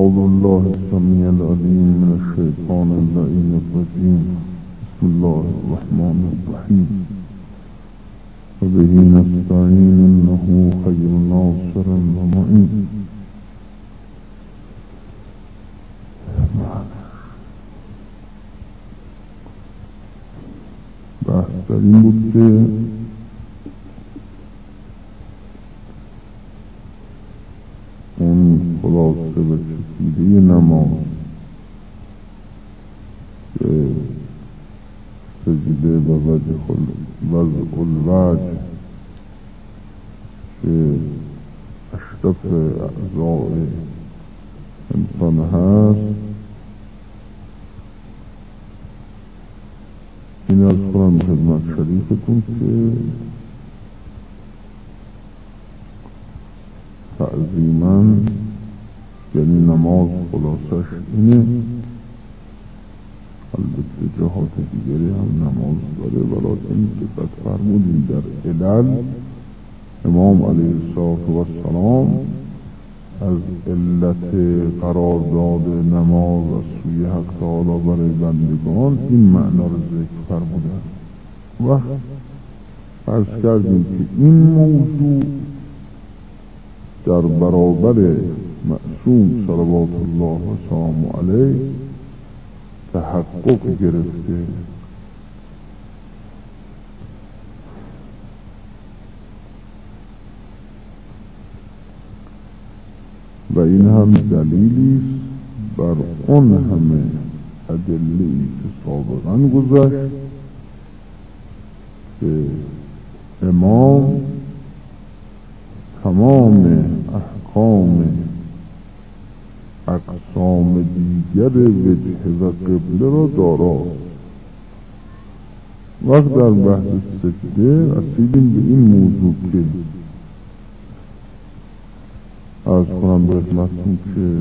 أعوذ بالله السميع العليم من الشيطان اللعين الرجيم. بسم الله الرحمن الرحيم. وبه نستعين إنه خير ناصر ومعين. بحث در این بود که اون خلاصه و چکیده نماز که سجده و وضع الوجه که اشرف اعضاء انسان هست، این از قرآن خدمت شریفتون که تعظیما یعنی نماز خلاصش اینه. البته جهات دیگری هم نماز داره، ولیکن دقت فرمودیم در علل امام علیه السلام از علت قرارداد نماز از سوی حق تعالی برای بندگان این معنا را ذکر فرمودند. و عرض کردیم که این موضوع در برابر معصوم صلوات الله و سلامه علیه تحقق گرفته و این هم دلیلی بر اون همه ادله‌ای که سابقا گذشت که امام تمام احکام اقسام دیگر وجه و قبله را داراست. وقت در بحث سجده رسیدیم به این موضوع که از کنم به خدمتتون که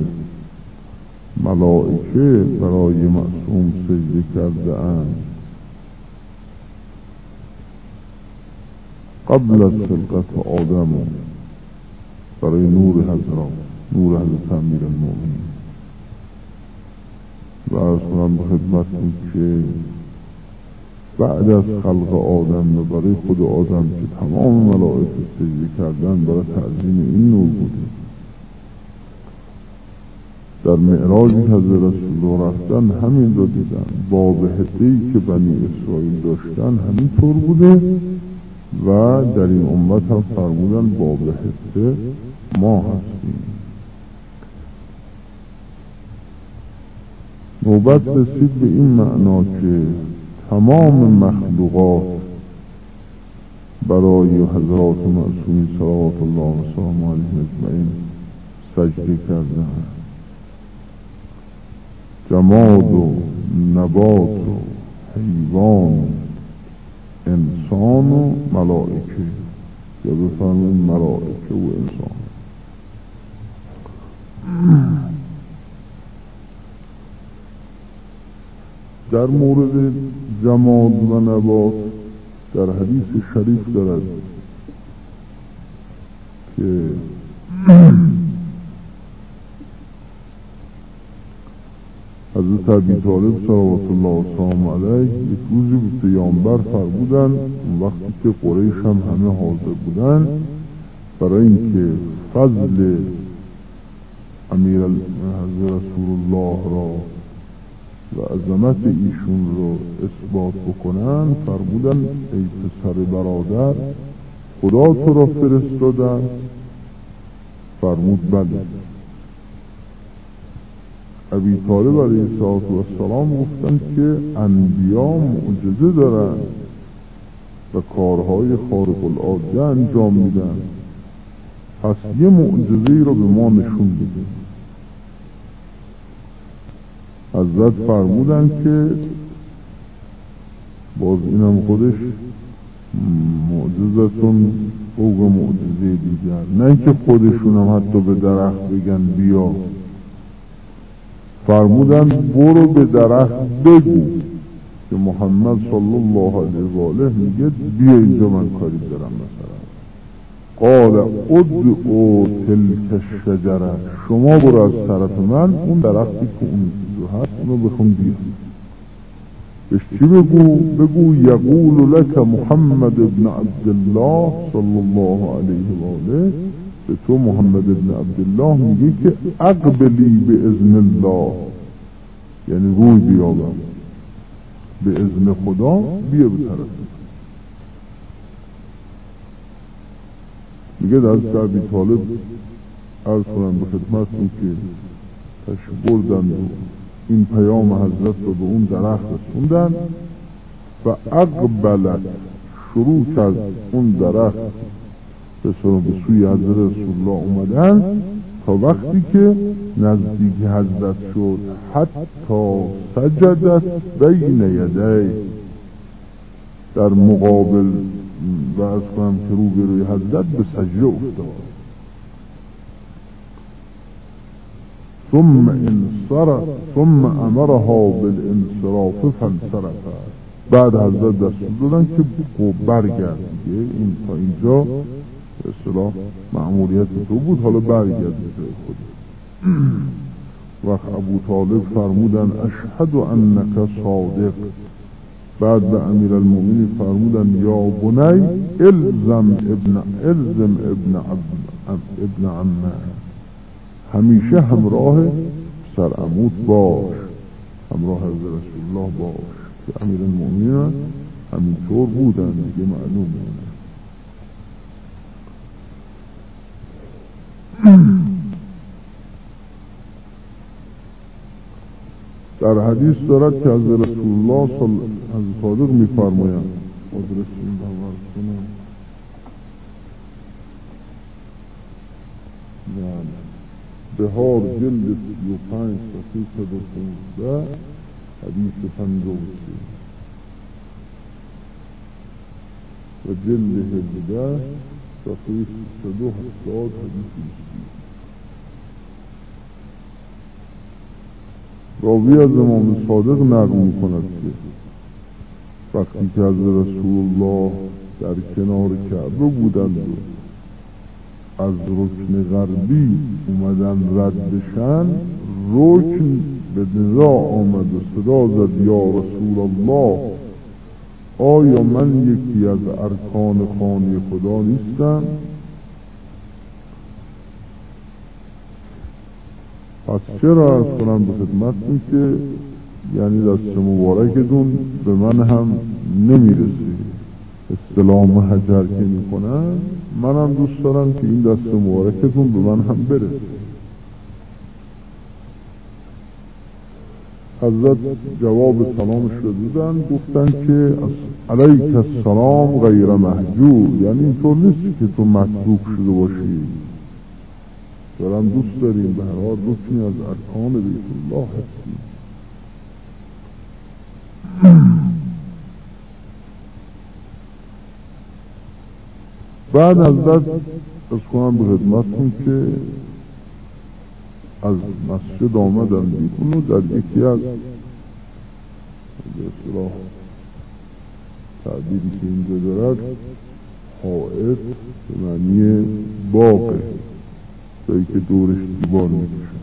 ملائکه برای معصوم سجده کرده اند قبل از خلقت آدم، برای نور حضرت امیرالمؤمنین. و از کنم به خدمتتون که بعد از خلق آدم و برای خود آدم که تمام ملائکه سجده کردن برای تعظیم این نور بوده. در معراجی که حضرت رسول الله رفتن همین را دیدن، باب هده‌ای که بنی اسرائیل داشتن همینطور بوده و در این امت هم فرمودن باب هده ما هستیم. نوبت رسید به این معنا که تمام مخلوقات برای حضرات معصومین صلوات الله و سلامه علیهم اجمعین سجده کردند. جماد و نبات و حیوان و انسان و ملائکه، یا بفرمایید ملائکه و انسان. در مورد جماد و نبات در حدیث شریف دارد که حضرت ابی طالب صلوات الله و سلامه علیه یک روزی به پیامبر فرمودند، وقتی که قریش هم همه حاضر بودن، برای اینکه فضل امیر حضرت رسول الله را و عظمت ایشون رو اثبات بکنن، فرمودن ای پسر برادر خدا تو را فرستاده؟ فرمود بله. ابی طالب علیه السلام گفتن که انبیا معجزه دارن و کارهای خارق العاده انجام میدن، پس یه معجزه‌ای رو به ما نشون بده. حضرت فرمودن که باز اینم خودش معجزتون فوق معجزه دیگر، نه اینکه خودشون هم حتی به درخت بگن بیا، فرمودن برو به درخت بگو که محمد صلی الله علیه و آله میگه بیا اینجا من کاری دارم، مثلا قال ادعو تلك الشجره، شما برو از طرف من اون درختی که اون هست اونو بخون بیار. بهش چی بگو یقول لك محمد ابن عبدالله صلی الله علیه و آله، به تو محمد ابن عبدالله میگه که اقبلی به اذن الله، یعنی روی بیابم به اذن خدا، بیا به طرف. میگه در ابی طالب عرض کنم به خدمتتون که تشریف بردند و این پیام حضرت رو به اون درخت رسوندن و اقبلت، شروع کرد اون درخت به سوی حضرت رسول الله اومدن تا وقتی که نزدیک حضرت شد حتی سجدت بین یدی، در مقابل و از کنم که روبروی حضرت به سجده افتاد. ثم امرها بالانصراف فانصرف، بعد حضرت دستور دادن که برگرد دیگه، این تا اینجا به اصطلاح مأموریت تو بود، حالا برگرد به جای خود. وقت ابو طالب فرمودن اشهد انک صادق، بعد به امیر المؤمنین فرمودن یا بنی الزم ابن عمه، همیشه همراه سرعموت باش، همراه حضرت رسول الله باش، که امیر المؤمنین همینطور بودن دیگه، معلومه. در حدیث دارد که از رسول الله حضرت صادق می‌فرمایند آدرسیم باور کنم بهار جلد 35 صفحه 115 حدیث 53 و جلد 17 صفحه 370 حدیث 20. راوی از امام صادق نقل می‌کند که وقتی که از رسول الله در کنار کعبه بودند و از رکن غربی اومدن رد بشن، رکن به ندا آمد و صدا زد یا رسول الله، آیا من یکی از ارکان خانه خدا نیستم؟ پس چرا از کنم به خدمتتون که یعنی دست مبارکتون به من هم نمیرسه، استلام حجر که میکنن، منم دوست دارم که این دست مبارکتون به من هم برسه. حضرت جواب سلامش رو دادن، گفتن که علیک السلام غیر محجور، یعنی اینطور نیست که تو متروک شده باشی، دارم دوست داریم، به هر حال رکنی از ارکان بیت الله هستی. بعد حضرت از کنم به خدمتتون که از مسجد آمدن بیرون و در یکی از به اصطلاح تعبیری که اینجا دارد حائط به معنی باغه، جایی که دورش دیوار میکشن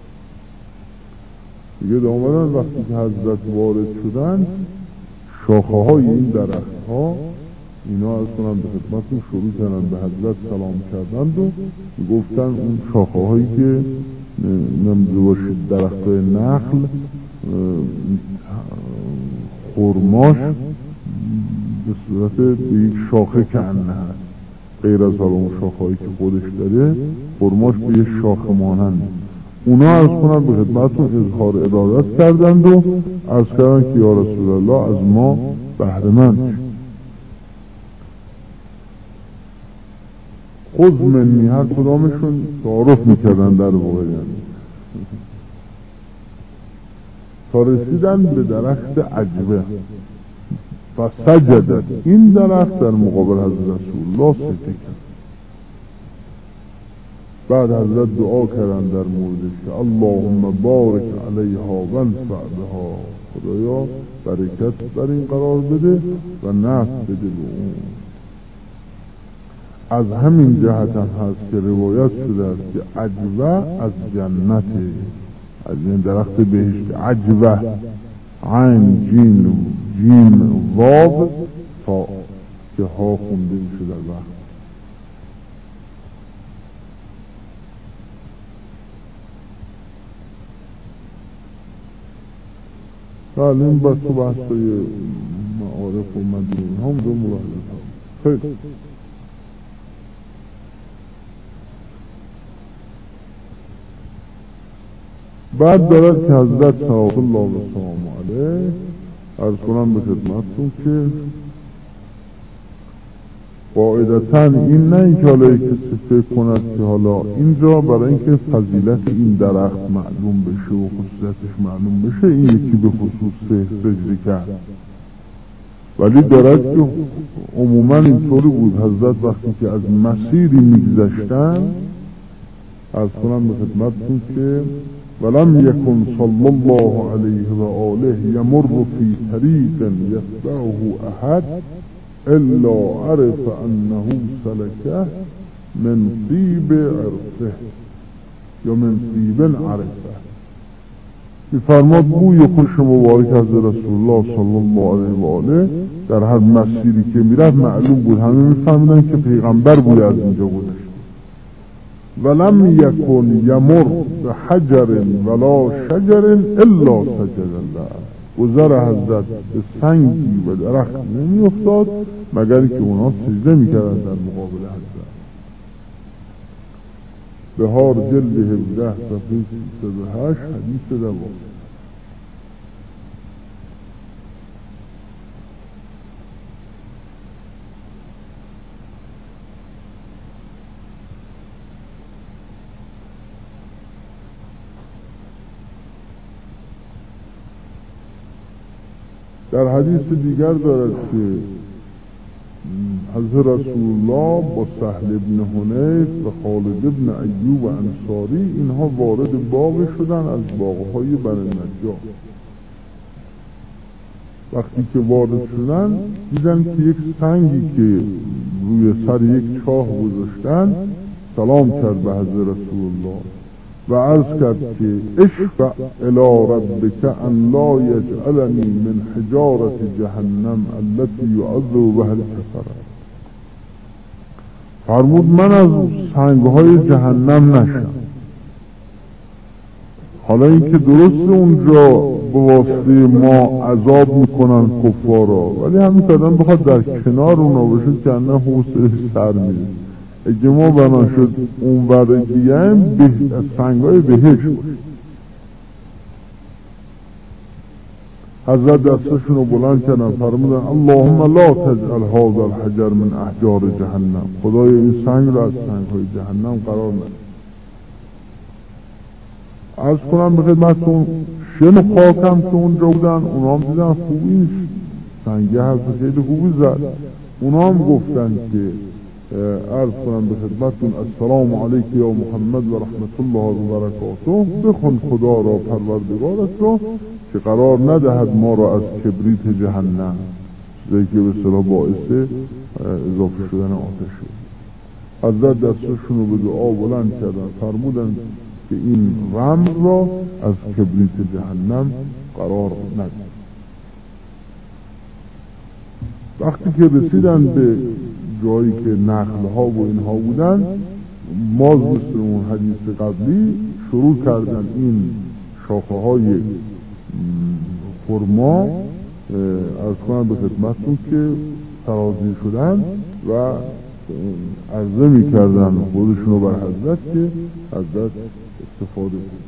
دیگه. آمدن وقتی که حضرت وارد شدن، شاخه های این درخت ها اینا از کنم به خدمتون شروع کردن به حضرت سلام کردند و گفتن اون شاخه هایی که نمیده باشید درخت های نخل خرماش به صورت به یک شاخه کنه هست، غیر از حالا اون شاخه هایی که خودش داره، خرماش به یک شاخه مانند، اونا از کنم به خدمتون اظهار ارادت کردند و از کردن که یا رسول الله از ما بهره‌مند خود منی، هر کدامشون تعارف میکردن در واقع، تا رسیدن به درخت عجبه و سجدت، این درخت در مقابل حضرت رسول الله سجده کرد. بعد حضرت دعا کردن در موردش که اللهم بارک علیها و انفع بها، خدایا برکت بر این قرار بده و نفع بده به اون. از همین جهت هم هست که روایت شده است که عجوه از جنت، از این درخت بهشت. عجوه عین جیم واو تا که ها خونده میشه در وقت. بله این بس تو بحثای معارف و مدین هم دو مباحث هم. خیلی بعد دارد که حضرت صلی الله علیه و سلم عرض کنم به خدمتتون که قاعدتاً این نه اینکه حالا کسی فکر کند که حالا اینجا برای اینکه فضیلت این درخت معلوم بشه و خصوصیتش معلوم بشه این یکی به خصوص سجده کرد، ولی دارد که عموما اینطوری بود. حضرت وقتی که از مسیری میگذشتن عرض کنم به خدمتتون که ولم یکن صلی الله علیه و آله یمر فی طریق یتبعه احد الا عرف انه سلکه من طیب عرفه یا من طیب عرفه. میفرماد بوی خوش مبارک از رسول الله صلی الله علیه و آله در هر مسیری که میرفت معلوم بود، همه میفهمیدن که پیغمبر بوی از اینجا گذشت. ولم یکن یمر بحجر ولا شجر الا سجد الله. گذر حضرت به سنگی و درخت نمی افتاد مگر که اونا سجده میکردن در مقابل حضرت. بهار جلد 17 صفحه 308 حدیث دوام. در حدیث دیگر دارد که حضرت رسول الله با سهل ابن حنیف و خالد ابن ایوب انصاری اینها وارد باغ شدن از باغهای بنی نجار. وقتی که وارد شدن دیدن که یک سنگی که روی سر یک چاه گذاشتن سلام کرد به حضرت رسول الله و عرض کرد که اشفع الی ربک ان لا یجعلنی من حجارة جهنم التي یعذب بها الکفرة. فرمود من از سنگهای جهنم نشم. حالا اینکه درست اونجا به واسطه ما عذاب میکنن کفارا، ولی همین کردن بخواد در کنار اونا باشه که نه حوصله سر میره. اگه ما بنا شد اون ور دیگه هم سنگای بهش باشه. حضرت دستشون رو بلند کردن فرمودن اللهم لا تجعل هذا الحجر من احجار جهنم. خدای این سنگ رو از سنگهای جهنم قرار نده. عرض کنم به خدمتتون شن و خاکم که اونجا بودن اونا هم دیدن خوبی سنگه هست خیلی خوبی زد. اونا هم گفتن که عرض کنم به خدمتتون السلام علیک یا محمد و رحمت الله و برکاته. بخون خدا را پروردگارت را که قرار ندهد ما را از کبریت جهنم، چیزی که به اصطلاح باعث اضافه شدن آتش شد. حضرت دستشون رو به دعا بلند کردن فرمودن که این رمز را از کبریت جهنم قرار ندهد. وقتی که رسیدن به جایی که نخلها و اینها بودن، باز مثل اون حدیث قبلی شروع کردن این شاخه های خرما از کنم به خدمتتون که سرازیر شدن و عرضه می کردن خودشونو بر حضرت که حضرت استفاده کنن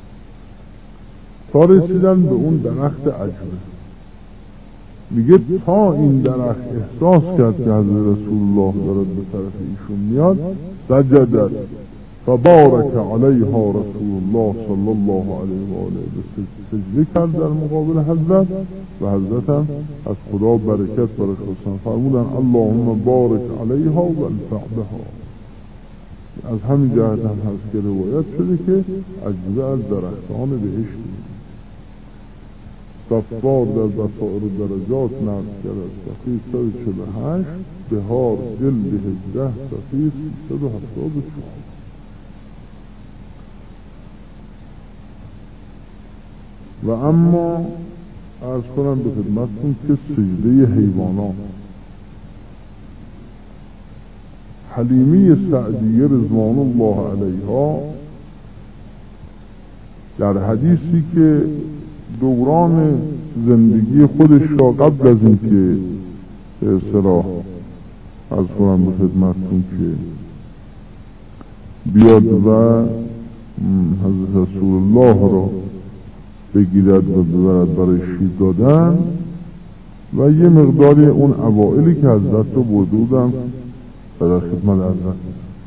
تا رسیدن به اون درخت عجوه. میگه تا این درخت احساس کرد که حضرت رسول الله دارد به طرف ایشون میاد سجدت فبارک علیها رسول الله صلی الله علیه و آله به سجده کرد در مقابل حضرت و حضرت هم از خدا برکت برش خواستن فرمودن اللهم بارک علیها و انفع بها. از همین جهت هم هست که روایت شده که عجوه از درختان بهشتی. صفار در بصائر درجات نقل کرد صفحه 148 بهار جلد 17 صفحه 374. و اما عرض کنم به خدمتتون که سجده حیوانات، حلیمه سعدیه رضوان الله علیها در حدیثی که دوران زندگی خودش را قبل از اینکه به اصطلاح عرض کنم به خدمتتون که بیاد و حضرت رسول الله را بگیرد و ببرد برای شید دادن و یه مقداری اون اوائلی که حضرت رو برده بودن در خدمت حضرت.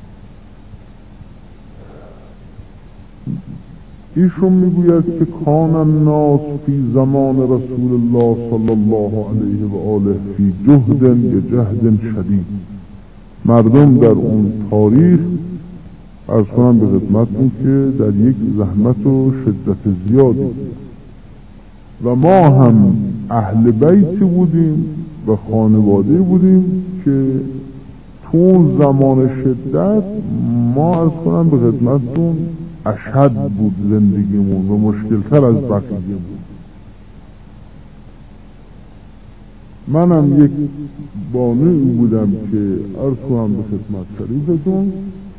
ایشون میگوید که کان الناس فی زمان رسول الله صلی الله علیه و آله فی جهد یا جهد شدید، مردم در اون تاریخ عرض کنم به خدمتتون که در یک زحمت و شدت زیادی و ما هم اهل بیت بودیم و خانواده بودیم که تو زمان شدت ما عرض کنم به خدمتتون اشد بود زندگیمون و مشکلتر از بقیه بود. منم یک بانوی بودم که عرض کنم به خدمت شریفتون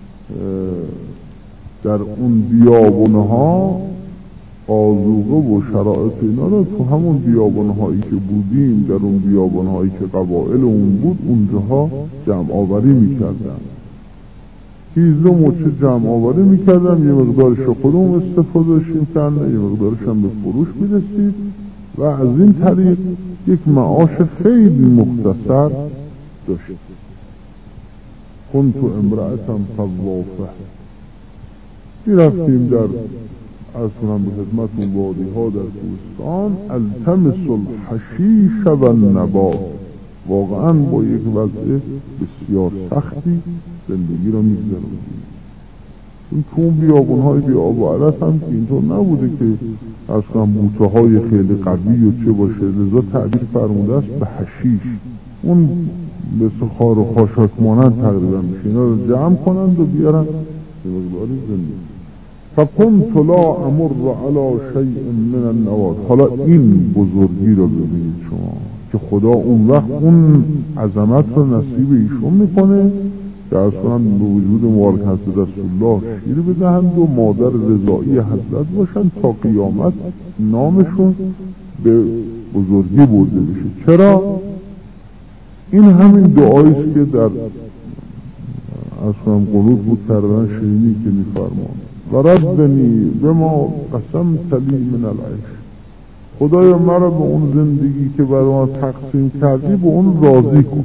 در اون بیابونها آذوقه و شرایط اینا رو تو همون بیابونهایی که بودیم، در اون بیابونهایی که قبائل اون بود اونجاها جمع آوری میکردن، هیزم و چه جمع آوری میکردم، یه مقدارش خودمون استفاده داشتیم کردن، یه مقدارش هم به فروش میرسید و از این طریق یک معاش خیلی مختصر داشتیم. کنت امرأتم طوافه، میرفتیم در از کنم به خدمتون وادی ها در کوهستان، التمس الحشیش و النبات، واقعا با یک وضع بسیار سختی زندگی را میگذروندیم. این کون بیابون های بی آب و علف هم که اینطور نبوده که از کنم بوته های خیلی قوی و چه باشه، لذا تعبیر فرموده است به حشیش، اون مثل خار و خاشاک مانند تقریبا میشه، اینا رو جمع کنند و بیارن به مقداری زندگی. فکنت لا امر علی شیء من النواد. حالا این بزرگی رو ببینید شما که خدا اون وقت اون عظمت رو نصیب ایشون میکنه که از کنم به وجود مبارک حضرت رسول الله شیر بدهند و مادر رضایی حضرت باشند تا قیامت نامشون به بزرگی برده بشه. چرا؟ این همین دعاییست که در از کنم قنوت بود کردن شیرینی که میفرمان و ربنی به ما قسم تلی من العیش، خدایا مرا به اون زندگی که برای ما تقسیم کردی به اون راضی کن.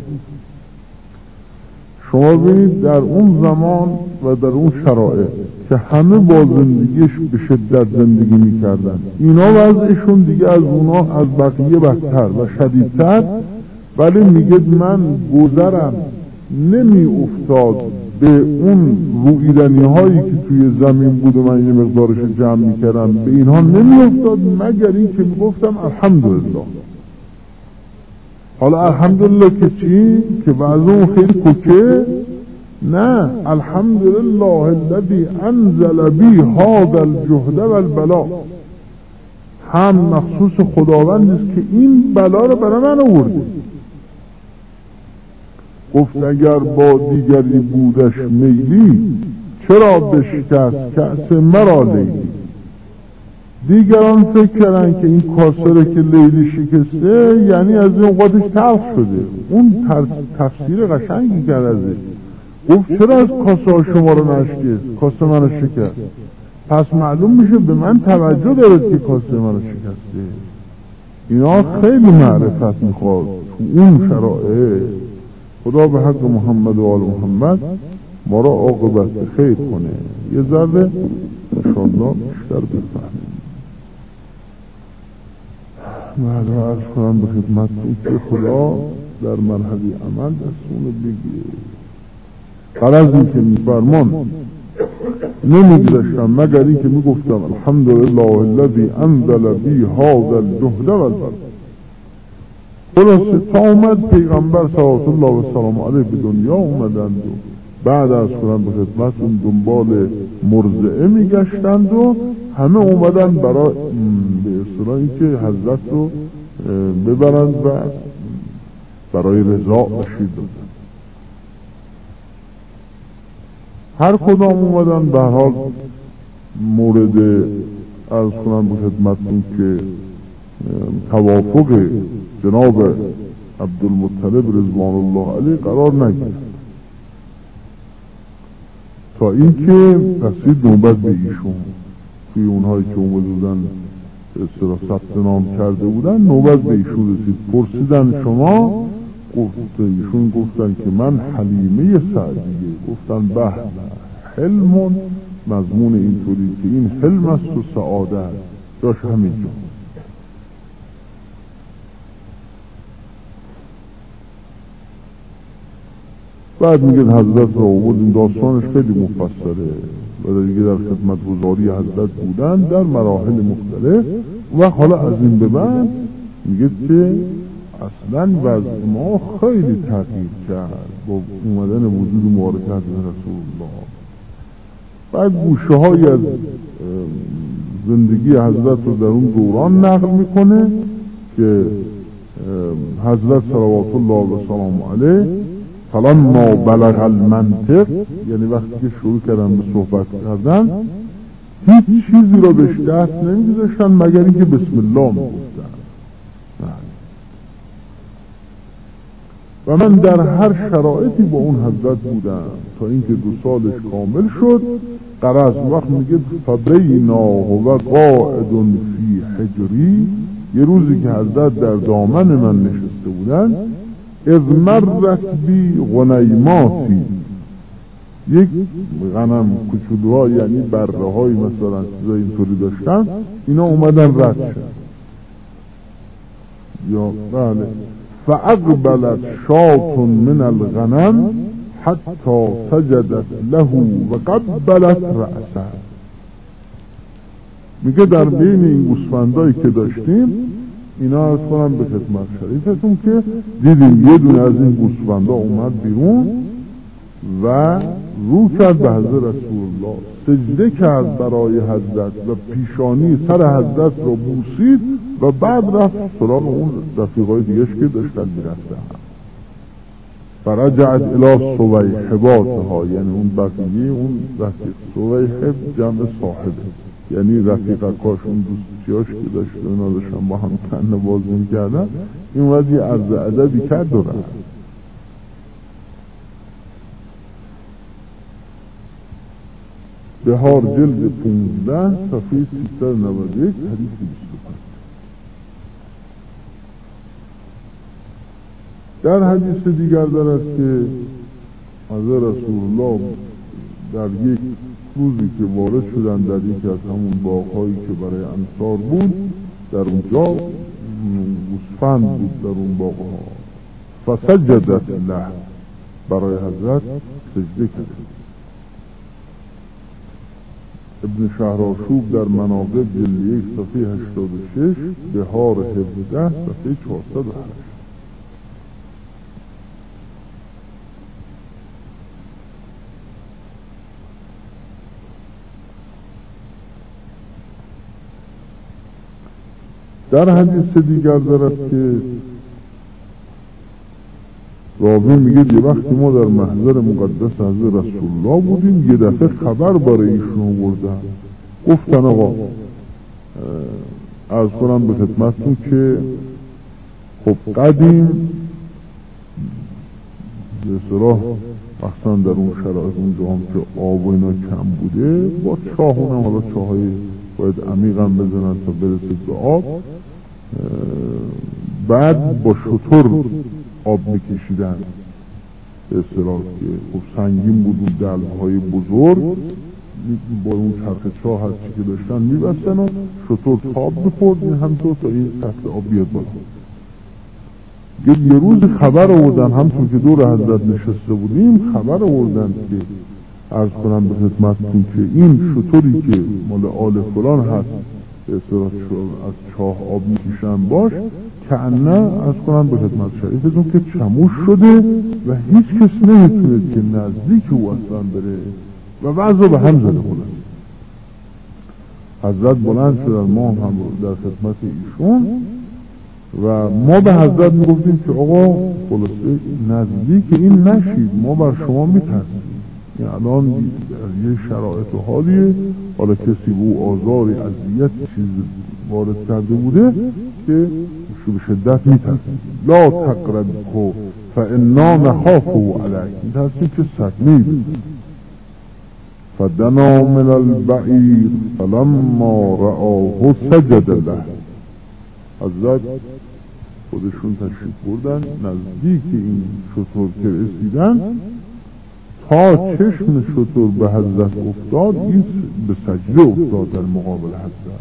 شما ببینید در اون زمان و در اون شرایط که همه با زندگیش به شدت زندگی میکردن، اینا وضعشون دیگه از اونا از بقیه بدتر و شدیدتر، ولی میگه من گذرم نمی افتاد به اون رویدنی هایی که توی زمین بود و من یه مقدارش جمع میکردم، به اینها نمی افتاد مگر این که میگفتم الحمدلله. حالا الحمدلله که چی؟ که بعضون خیلی کوکه؟ نه، الحمدلله الذی انزل بی هذا الجهد والبلا، هم مخصوص خداوند است که این بلا رو برای من آورده. گفت اگر با دیگری بودش میلی، چرا بشکست کأس مرا لیلی. دیگران فکر کردن که این کاسره که لیلی شکسته یعنی از این قدش تلخ شده، اون تفسیر قشنگی کرد ازش. گفت چرا از کاسه ها شما رو نشکست، کاسه منو شکست، پس معلوم میشه به من توجه دارد که کاسه منو شکسته. اینا خیلی معرفت میخواد تو اون شرایط. خدا به حق محمد و آل محمد ما را عاقبت خیر کنه. یه ذره انشاءالله بیشتر بفهمیم. بعد عرض کنم به خدمتتون که خدا در مرحله عمل دستون بگیره. قرض این که میفرمان نمیگذاشتم مگر این که میگفتم الحمدلله الذی انزل بی هذا الجهد والبلاء. خلاصه تا اومد پیغمبر صلوات الله و سلام علیه به دنیا اومدند و بعد از کنم به خدمتون دنبال مرضعه میگشتند و همه اومدن برای به اصطلاح اینکه حضرت رو ببرند و برای رضا بشیر دادن. هر کدام اومدن به هر حال مورد از کنم به خدمتون که توافق جناب عبدالمطلب رضوان الله علیه قرار نگرفت تا اینکه رسید نوبت به ایشون. توی اونهایی که اومده بودن اصطلاح ثبت نام کرده بودن نوبت به ایشون رسید. پرسیدن شما؟ ایشون گفتن که من حلیمه سعدیه. گفتن به حلم، مضمون اینطوری که این حلم است و سعادت جاش همینجا. بعد میگه حضرت را آورد. این داستانش خیلی مفصله و دیگه در خدمت گزاری حضرت بودن در مراحل مختلف. و حالا از این به بعد میگه که اصلا وضع ما خیلی تغییر کرد با اومدن وجود مبارک حضرت رسول الله. بعد گوشه های از زندگی حضرت رو در اون دوران نقل میکنه که حضرت صلوات الله و سلام علیه فلما بلغ المنطق، یعنی وقتی که شروع کردن به صحبت کردن هیچ چیزی رو بهش دست نمیگذاشتن مگر اینکه بسم الله میگفتن. و من در هر شرایطی با اون حضرت بودم تا اینکه 2 سالش کامل شد. قرض وقت میگه فبینا و قاعد فی حجری، یه روزی که حضرت در دامن من نشسته بودن، اذ مرت بی غنیماتی، یک غنم کوچولوها یعنی بره های مثلا چیزای اینطوری داشتن، اینا اومدن رد شد. یا بله فاقبلت شاة من الغنم حتی سجدت له و قبلت رأسه. میگه در بین این گوسفندایی که داشتیم، اینا از کنم به خدمت شریفتون که دیدیم یه دونه از این گوسفندا اومد بیرون و رو کرد به حضرت رسول الله، سجده کرد برای حضرت و پیشانی سر حضرت رو بوسید و بعد رفت سراغ اون رفیقای دیگهش که داشتن میرفتن. فرجعت الی صویحباتها، یعنی اون بقیه اون رفیق صویحب جمع صاحبه، یعنی رفیقکاشون دوستیاش که داشته اونا داشتن با هم کنه بازی میکردن. این وقت یه عرض ادبی کرد و رفت. بهار جلد 15 صفحه 391 حدیث 25. در حدیث دیگر دارد که حضرت رسول الله در یک روزی که وارد شدن در یکی از همون باغ‌هایی که برای انصار بود، در اونجا گوسفند بود در اون باغ‌ها، فسجدت له، برای حضرت سجده کرد. ابن شهرآشوب در مناقب جلد 1 صفحه 86، بهار 17 صفحه 408. در حدیث دیگر دارد که راوی میگه یه وقتی ما در محضر مقدس حضرت رسول الله بودیم، یه دفعه خبر برای ایشون آوردن. گفتن آقا عرض کنم به خدمتتون که خب قدیم به اصطلاح اصلا در اون شرایط اونجا هم که آب و اینا کم بوده، با چاهونه، حالا چاهای باید عمیق هم بزنن تا برسید به آب، بعد با شتر آب میکشیدن. به اصطلاح که خب سنگین بود اون دلوهای بزرگ، با اون چرخ چاه هرچی که داشتن میبستن و شتر تاب بخورد همطور تا این سطح آب بیاد بالا. یه روز خبر آوردن، همطور که دور حضرت نشسته بودیم، خبر آوردن که عرض کنم به خدمتتون که این شطوری که مال آل فلان هست به اصطلاح از چاه آب میکشن باش کأنه عرض کنم به خدمت شریفتون که چموش شده و هیچ کس نمیتونه که نزدیک او اصلا بره و وضع به هم زده خودش. حضرت بلند شدن، ما هم در خدمت ایشون و ما به حضرت میگفتیم که آقا خلاصه نزدیک این نشید، ما بر شما میترسیم. الان در یه شرایط و حالیه، حالا کسی به او آزاری اذیت چیز وارد کرده بوده که به شدت میترسیم. لا تقربه فانا نخافه علیک، میترسیم که صدمه‌ای بده. فدنا من البعیر فلما رآه سجد له. حضرت خودشون تشریف بردن نزدیک این شطور که رسیدن، تا چشم شطور به حضرت افتاد این به سجده افتاد در مقابل حضرت.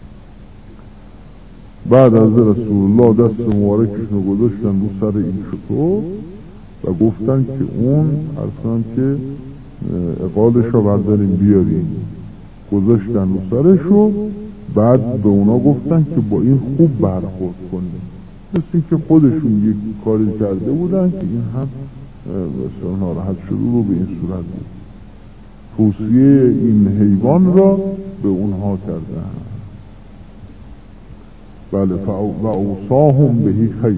بعد از رسول الله دست مبارکشون رو گذاشتن رو سر این شطور و گفتن که اون اصلا که اقالش رو برداریم بیاریم. گذاشتن رو سرش رو، بعد به اونا گفتن که با این خوب برخورد کنیم، مثل که خودشون یک کاری کرده بودن که این هم بسیار ناراحت شده رو به این صورت بود. توصیه این حیوان را به اونها کردن. بله و اوصاهم بهی خیرا.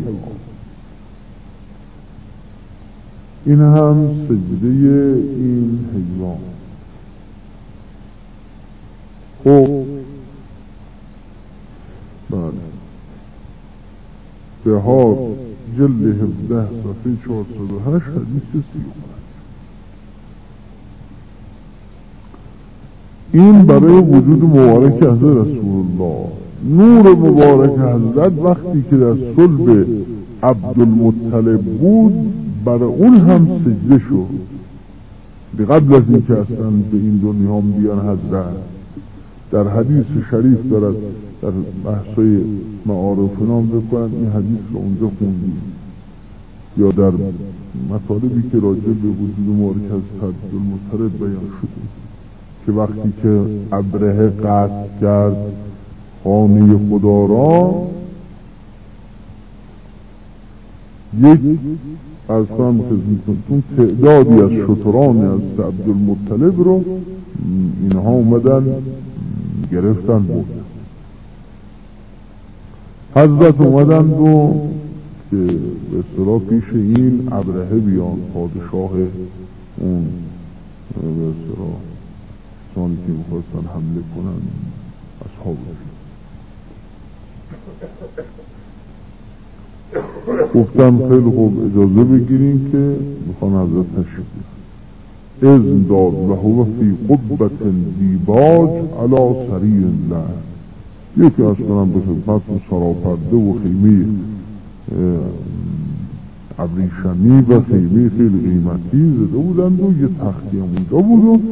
این هم سجده این حیوان. خب بله بهار جلد 17 صفحه 408 حدیث 35. این برای وجود مبارک حضرت رسول الله. نور مبارک حضرت وقتی که در صلب عبدالمطلب بود برای اون هم سجده شد قبل از این که اصلا به این دنیا هم بیان. حضرت در حدیث شریف دارد، در بحثای معارف نام بکنن این حدیث رو اونجا خوندیم، یا در مطالبی که راجع به وجود مبارک حضرت عبدالمطلب بیان شده که وقتی که ابرهه قصد کرد خانه خدا را، یک از کنم خدمتتون تعدادی از شتران از عبدالمطلب رو اینها اومدن گرفتن بودن. حضرت اومدن و که به اصطلاح پیش این ابرهه بیان، پادشاه اون به اصطلاح کسانی که میخواستن حمله کنن اصحابش. گفتم خیلی خوب اجازه بگیریم که میخوان حضرت تشریف بیارن. اذن داد و هو فی قبة دیباج علی سریر له. یکی از کنم به خدمت سراپرده و خیمه ابریشمی و خیمه خیلی قیمتی زده بودند و یه تختی هم اونجا بود و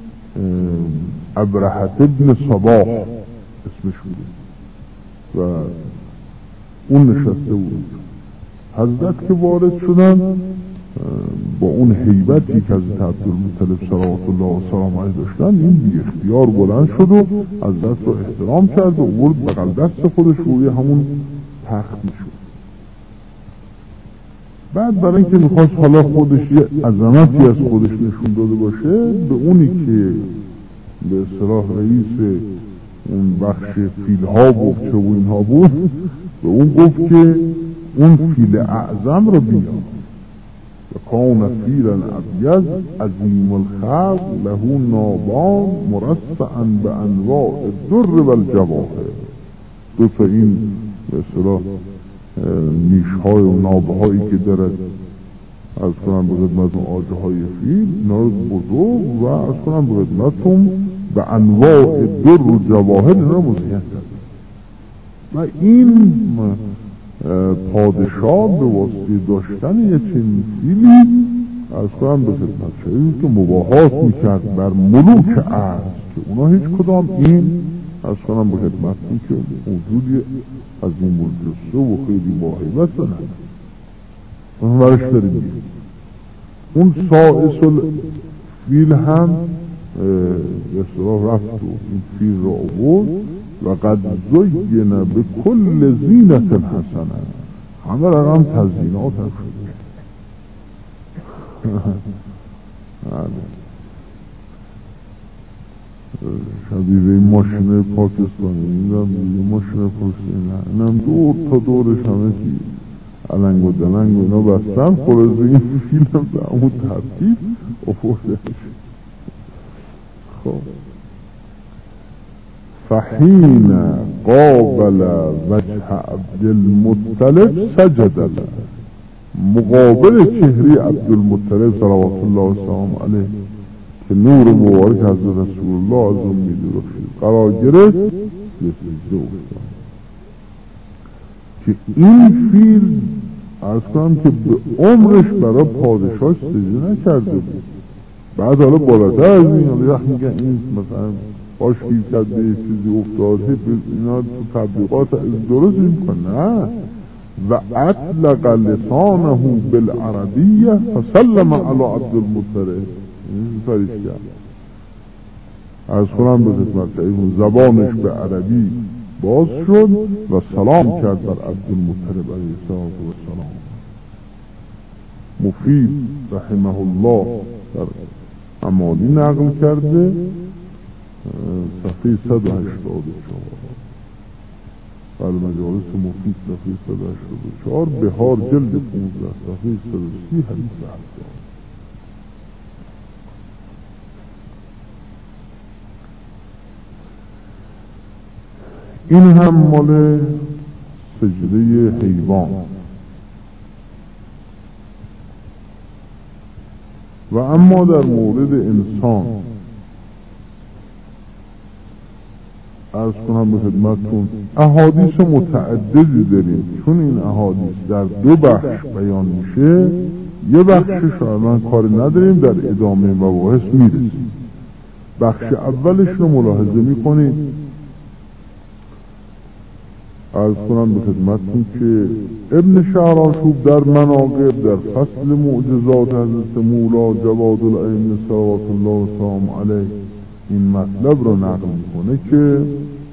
ابرهت ابن صباح اسمش بود و اون نشسته بود. حضرت که وارد شدن با اون هیبتی که حضرت عبدالمطلب صلوات الله و سلام علیه داشتن، این بی اختیار بلند شد و حضرت رو احترام کرد و ورد بغل دست خودش روی همون تخت میشد. بعد برای اینکه میخواست حالا خودش یه عظمتی از خودش نشون داده باشه، به اونی که به اصطلاح رئیس اون بخش فیلها و چه و اینها بود، به اون گفت که اون فیل اعظم رو بیار. کان فیلا ابیض عظیم الخلق له نابان مرصعا به انواع الدر و الجواهر. دو تا این به اصطلاح نیش‌های و نابهایی که دارد از کنم به خدمتون آجه های فیل، اینا بزرگ و از کنم به خدمتون به انواع در و جواهر اینا مزین کرد. و این پادشاه به واسطه داشتن یه چنین فیلی از کنم به خدمت شدید که مباهات میکرد بر ملوک عرض که اونا هیچ کدام این از کنم به خدمتون که موجودی از این ملجسه و خیلی باهیبت بنده اون برش داریم. اون سائس فیل هم به صلاح رفت و این فیل را آورد و قد زین به کل زینت حسنه، همه رقم تزیینات هم شده. شبیه این ماشین پاکستانی، این ماشین پاکستانی اینم دورش همه چی علنگ و دلنگ و اینا بستن، خلاصه این فیلم به همون ترتیب افردش. خب فحین قابل وجه عبدالمطلب سجد له، مقابل چهره عبدالمطلب صلوات الله و سلام علیه که نور مبارک حضرت رسول الله از اون می‌درخشید قرار گرفت، به سجده افتاد. که این فیل عرض کنم که به عمرش برای پادشاهش سجده نکرده بود. بعد حالا بالاتر از این، حالا وقت میگن این مثلا باش گیر کرده چیزی افتاده، اینا تو تبلیغات درست میکنه. نه، و اطلق لسانه بالعربیه فسلم علی عبدالمطلب، این کاریش کرد. عرض کنم به خدمت ایشون زبانش به عربی باز شد و سلام کرد بر عبدالمطلب علیه السلام. مفید رحمه الله در امالی نقل کرده، صفحه 184 در مجالس مفید صفحه 184، بهار جلد 15 صفحه 130 حدیث هست. این هم مال سجده حیوان. و اما در مورد انسان عرض کنم به خدمتتون احادیث متعددی داریم، چون این احادیث در دو بخش بیان میشه، یه بخشش الان کاری نداریم، در ادامه مباحث میرسیم. بخش اولش رو ملاحظه میکنید. عرض کنم به خدمتتون که ابن شهرآشوب در مناقب در فصل معجزات حضرت مولا جواد الائمه صلوات الله و سلام علیه این مطلب رو نقل میکنه که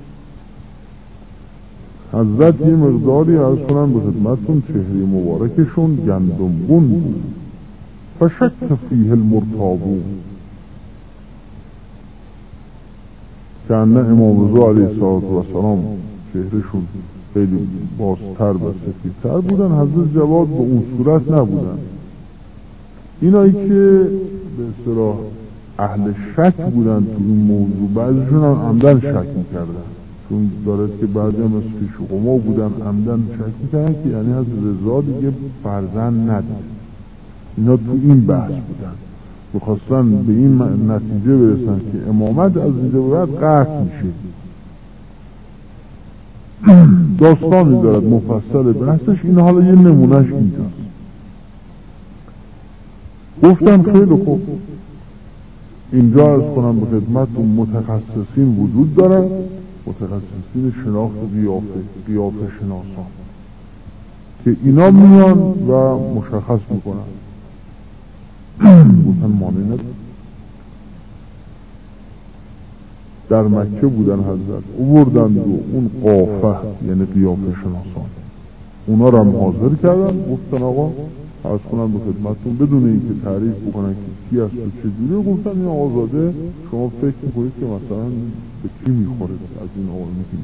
حضرت یه مقداری عرض کنم به خدمتتون چهره مبارکشون گندمگون بود، فشک فیه المرتابون، که انه امام رضا علیه السلام چهرهشون خیلی بازتر و سفیدتر بودن، حضرت جواد به اون صورت نبودن. اینایی که به اصطلاح اهل شک بودن تو این موضوع، بعضیشون هم عمدن شک میکردن، چون دارد که بعضی هم از پیشقما بودن عمدن شک میکردن که یعنی حضرت رضا دیگه فرزند نداره. اینا تو این بحث بودن، بخواستن به این نتیجه برسن که امامت از اینجا باید قطع میشه. داستانی دارد مفصل بحثش، این حالا یه نمونهش اینجاست. گفتن خیلی خوب، اینجا از کنم به خدمتتون متخصصین وجود دارن، متخصصین شناخت قیافه شناسان، که اینا میان و مشخص میکنن. گفتن مانع نداره. در مکه بودن حضرت، اووردن و اون قافه یعنی قیافه شناسان اونا رو هم حاضر کردن، گفتن آقا عرض کنم به خدمتتون بدون اینکه تعریف بکنن که کی است و چجوری، گفتن این آزاده شما فکر میکنید که مثلا به کی میخوره از این آقا میگیم.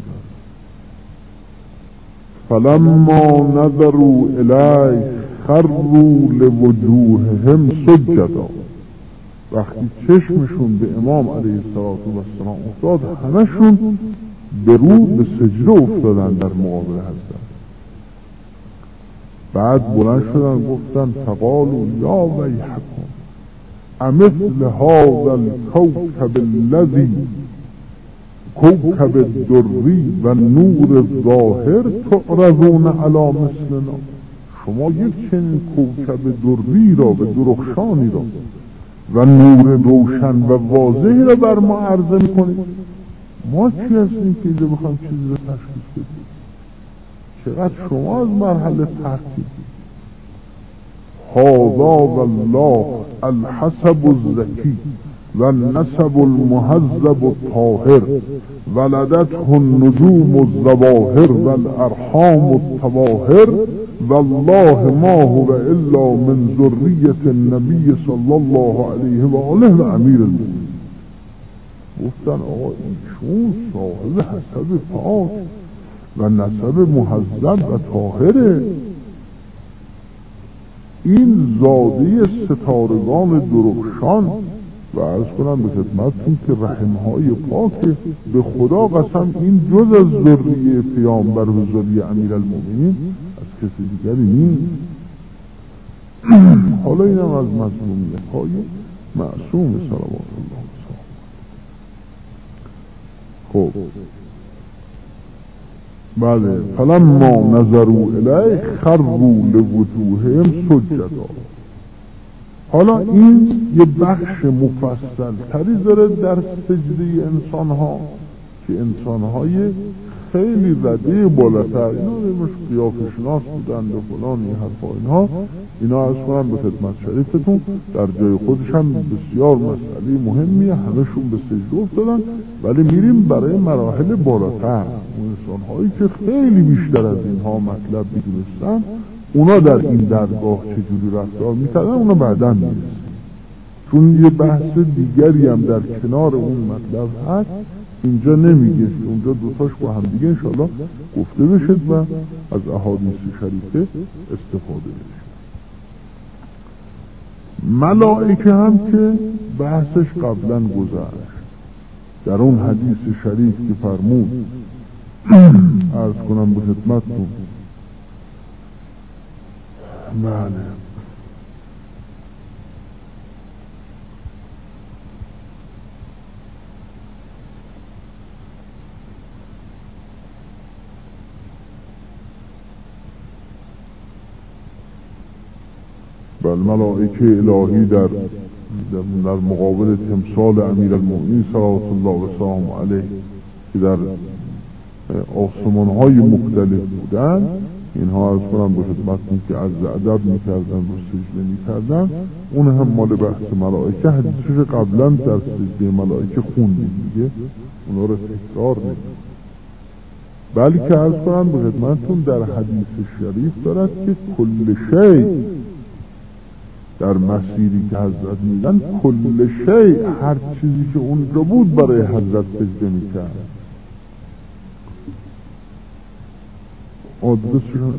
فلما نظروا الیه خروا لوجوههم سجدا، وقتی چشمشون به امام علیه السلام افتاد، همشون به رو به سجده افتادن در مقابل حضرت. بعد بلند شدن گفتن فقالوا یا ویحکم امثل هذا الكوكب الذي کوکب الدری و نور الظاهر تعرضون علی مثلنا، شما یک چنین کوکب دری را به درخشانی را و نور روشن و واضحی را بر ما عرضه میکنید. ما چی هستیم که اینجا بخوام چیزی را تشخیص بدیم؟ چقدر شما از مرحله ترتیب. هذا والله الحسب الزکی و النسب المهذب الطاهر ولدته النجوم الظواهر والارحام الطواهر والله ما هو الا من ذریة النبی صلی الله علیه و آله و امیر المؤمنین. گفتن آقا ایشون صاحب حسب پاک و نسب مهذب و طاهره، این زاده ستارگان درخشان و عرض کنم به خدمتتون که رحمهای پاکه. به خدا قسم این جز از ذریه پیامبر و ذریه امیرالمؤمنین از کسی دیگری نیست. حالا اینم از مظلومیت‌های معصوم صلوات الله علیه. خب بله، فلما نظروا الیه خروا لوجوههم سجدا. حالا این یه بخش مفصل تری داره در سجده انسان ها که انسان های خیلی رده بالاتر، اینا نمیش قیافشناس بودند و فلان این حرفا اینها، اینا از کنم به خدمت شریفتون در جای خودشن بسیار مسئله مهمیه، همشون به سجده افتادن. ولی میریم برای مراحل بالاتر، اون انسان هایی که خیلی بیشتر از اینها مطلب میدونستن، اونا در این درگاه چجوری رفتار میکردن اونا بعداً میرسیم، چون یه بحث دیگری هم در کنار اون مطلب هست اینجا نمیگه، اونجا دوتاش با هم دیگه انشاءالله گفته بشد و از احادیث شریفه استفاده بشد. ملائکه هم که بحثش قبلا گذشت در اون حدیث شریف که فرمود، عرض کنم به خدمتتون، بله ملائکه الهی در مقابل تمثال امیرالمؤمنین صلوات الله و سلامه علیه که در آسمان‌های مختلف بودن، اینها از کنم به خدمتتون که از ادب میکردن و سجده میکردن، اون هم مال بحث ملائکه حدیثش قبلا در سجده ملائکه خوندیم دیگه، اونا رو تکرار نمید. بلکه از کنم به خدمتتون در حدیث شریف دارد که کل شی، در مسیری که حضرت میدن کل شی، هر چیزی که اونجا بود برای حضرت سجده میکرد. آدرسشون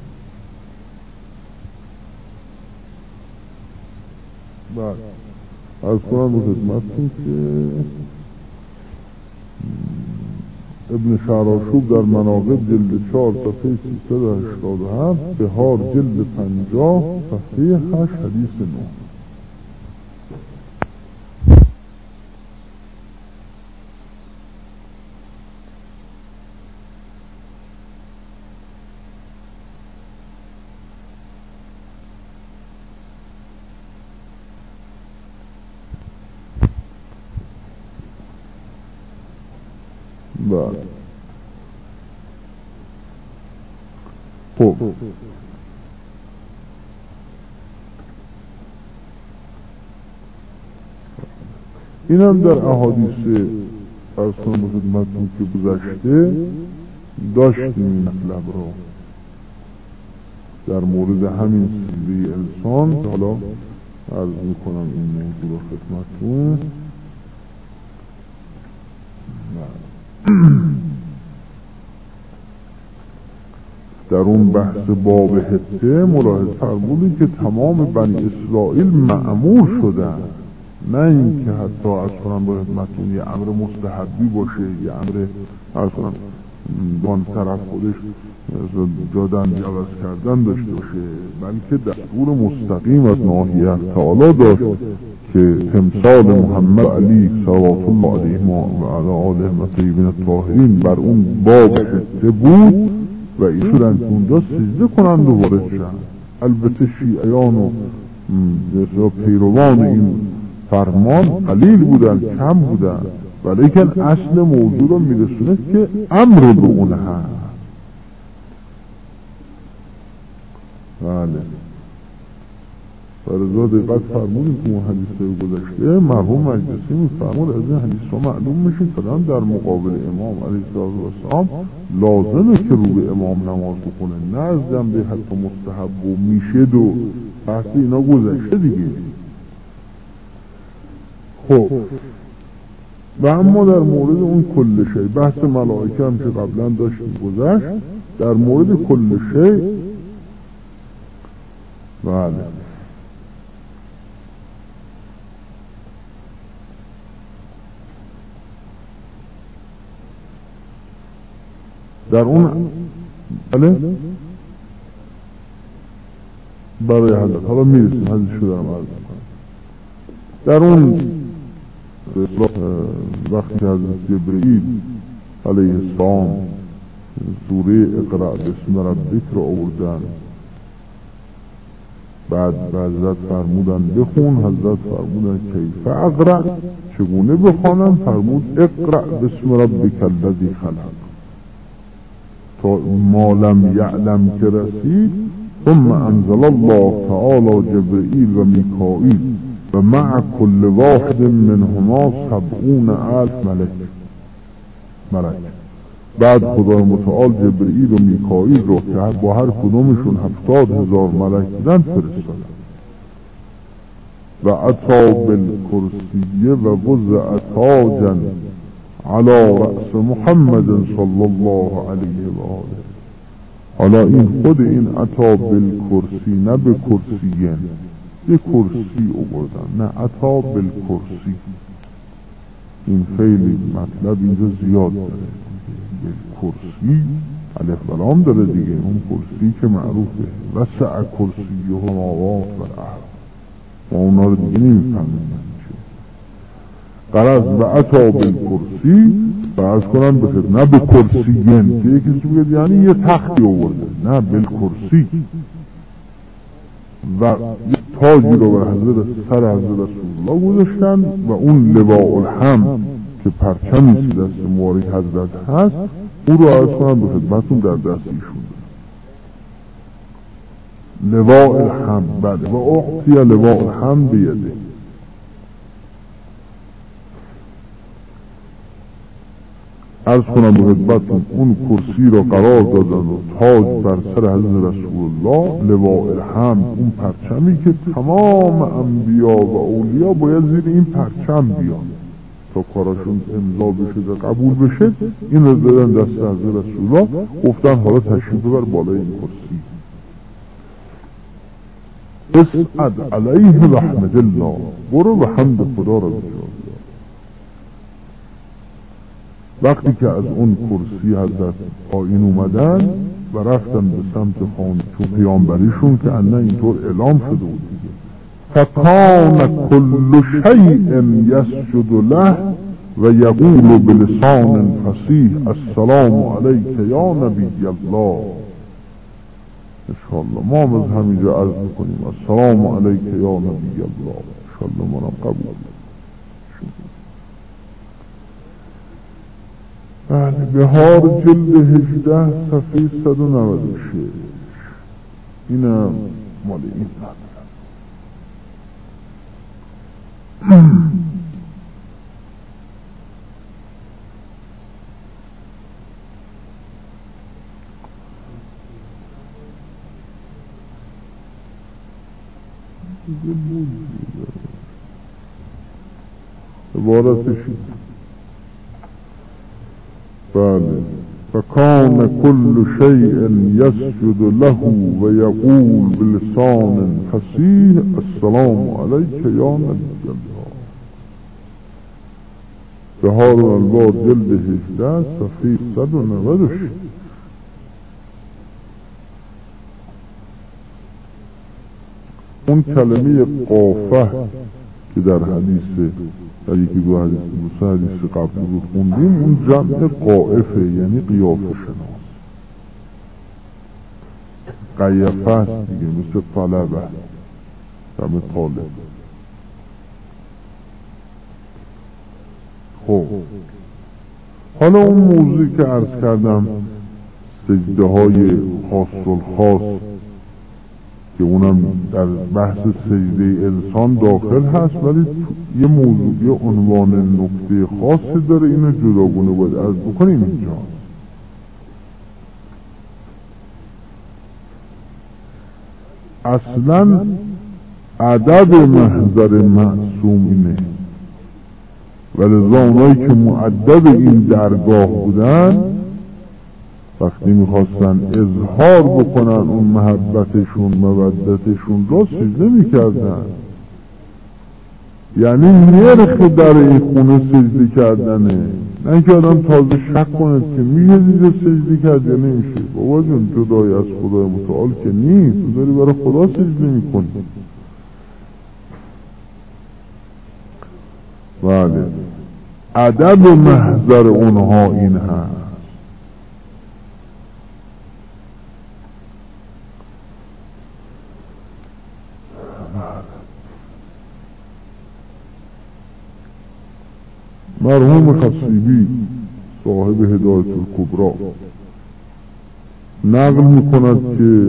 از کنم به خدمتتون که ابن شعرآشوب در مناقب جلد 4 صفحه 387، بهار جلد 50 صفحه 8 حدیث 9. بله خب این هم در احادیث از کنم به خدمتتون که گذشته داشتیم این مطلب رو در مورد همین سجده انسان. حالا عرض میکنم این موضوع رو خدمتتون. در اون بحث باب حته ملاحظ فرمودید که تمام بنی اسرائیل مأمور شدن، نه این که حتی از کنم به خدمتتون یه امر مستحبی باشه، یه امر از کنم دوان طرف خودش جادن جواز کردن داشته باشه، بلکه دستور مستقیم از ناحیه تعالی داشت که تمثال محمد علی صلوات الله علیه و علی آله و طیبین الطاهرین بر اون باب حته بود و ایشون اونجا سجده کنند و وارد شدند. البته شیعیان و پیروان این فرمان قلیل بودن، کم بودن، ولیکن اصل موضوع رو میرسونه که امر به اون هست. بله فرضا دقت فرمودیم که اون حدیث گذشته مرحوم مجلسی میفرمود از این حدیث ها معلوم میشه که در مقابل امام علیه السلام لازمه که رو به امام نماز بکنه، نه از جنبه حتی مستحب و میشه و بحث اینا گذشته دیگه. خب و اما در مورد اون کل شی، بحث ملائکه هم که قبلا داشتیم گذشت، در مورد کل شی بله در اون برای حضرت حالا میرسیم حضرت شو دارم عرض کنم. در اون وقتی که حضرت جبرئیل علیه السلام سوره اقرأ بسم ربک رو آوردن، بعد حضرت فرمودن بخون، حضرت فرمودن کیف اقرأ، چگونه بخوانم؟ فرمود اقرأ بسم ربک الذی خلق، تا ما لم یعلم که رسید. ثم انزل الله تعالی جبرئیل و میکائیل و مع كل واحد منهما 70,000 ملک. بعد خدای متعال جبرئیل و میکائیل رو که با هر کدومشون 70,000 ملک بودن فرستاد. و اتی بالکرسیه و وضع تاجا علی رأس محمد صلی الله علیه و آله. حالا این خود این اتی بالکرسی، نه به کرسیین، به کرسی آوردن، نه اتی بالکرسی. این خیلی مطلب اینجا زیاد داره. کرسی الف و لام داره دیگه، اون کرسی که معروفه وسع کرسیه السماوات و الارض، ما اونا رو دیگه نمیفهمیم چه غرض. و اتی بالکرسی فرض کنم بخیر، نه به کرسیین که یکی بگه یعنی یه تختی آورده، نه بالکرسی. و تاجی رو بر سر حضرت رسول الله گذاشتن و اون لواء الحمد که پرچمی که دست مبارک حضرت هست اون رو عرض کنم به خدمتون در دست ایشون. لواء الحمد، بله، و اعطی لواء الحمد بیده. عرض کنم به خدمتون اون کرسی رو قرار دادن و تاج بر سر حضرت رسول الله، لواء الحمد، اون پرچمی که تمام انبیا و اولیاء باید زیر این پرچم بیان تا کاراشون امضا بشه و قبول بشه. این رو دادن دست حضرت رسول الله، گفتن حالا تشریف ببر بالای این کرسی، اسعد علیه رحمت الله، برو و حمد خدا رو بجا. وقتی که از اون کرسی حضرت پایین اومدن و رفتن به سمت خان چون پیامبریشون که انه اینطور اعلام شده بود دیگه، فکان کل شیء یسجد له و یقول بلسان فصیح السلام علیک یا نبی الله. انشاءالله ما هم از همینجا عرض میکنیم السلام علیک یا نبی الله، انشاءالله ما هم قبول. بهار جلد 18 صفحه 196. اینم مال این عبارتش بله فکان کل شیء یسجد له و یقول بلسان فصیح السلام علیک یا نبی الله. بهار الانوار جلد 18 صفحه 196. اون کلمه قافه که در حدیث در یکی دو حدیث قبل رو خوندیم، اون جمع قائفه یعنی قیافه شناس. قیافه است دیگه، مثل طلبه، جمع طالب. خب حالا اون موضوعی که عرض کردم، سجده های خاص الخاص که اونم در بحث سجده انسان داخل هست، ولی یه موضوع، یه عنوان نکته خاصی داره، اینو جداگونه باید عرض بکنیم اینجا. اصلا ادب محضر معصوم اینه، ولذا اونایی که مؤدب این درگاه بودن وقتی میخواستن اظهار بکنن اون محبتشون مودتشون را سجده میکردن. یعنی نرخ در این خونه سجده کردنه، نه اینکه آدم تازه شک کنه که میشه اینجا سجده کرد یا نمیشه. بابا جون جدای از خدای متعال که نیست، تو داری برای خدا سجده میکنی. بله، ادب محضر اونها این هست. مرحوم خصیبی صاحب هدایت الکبری نقل میکند که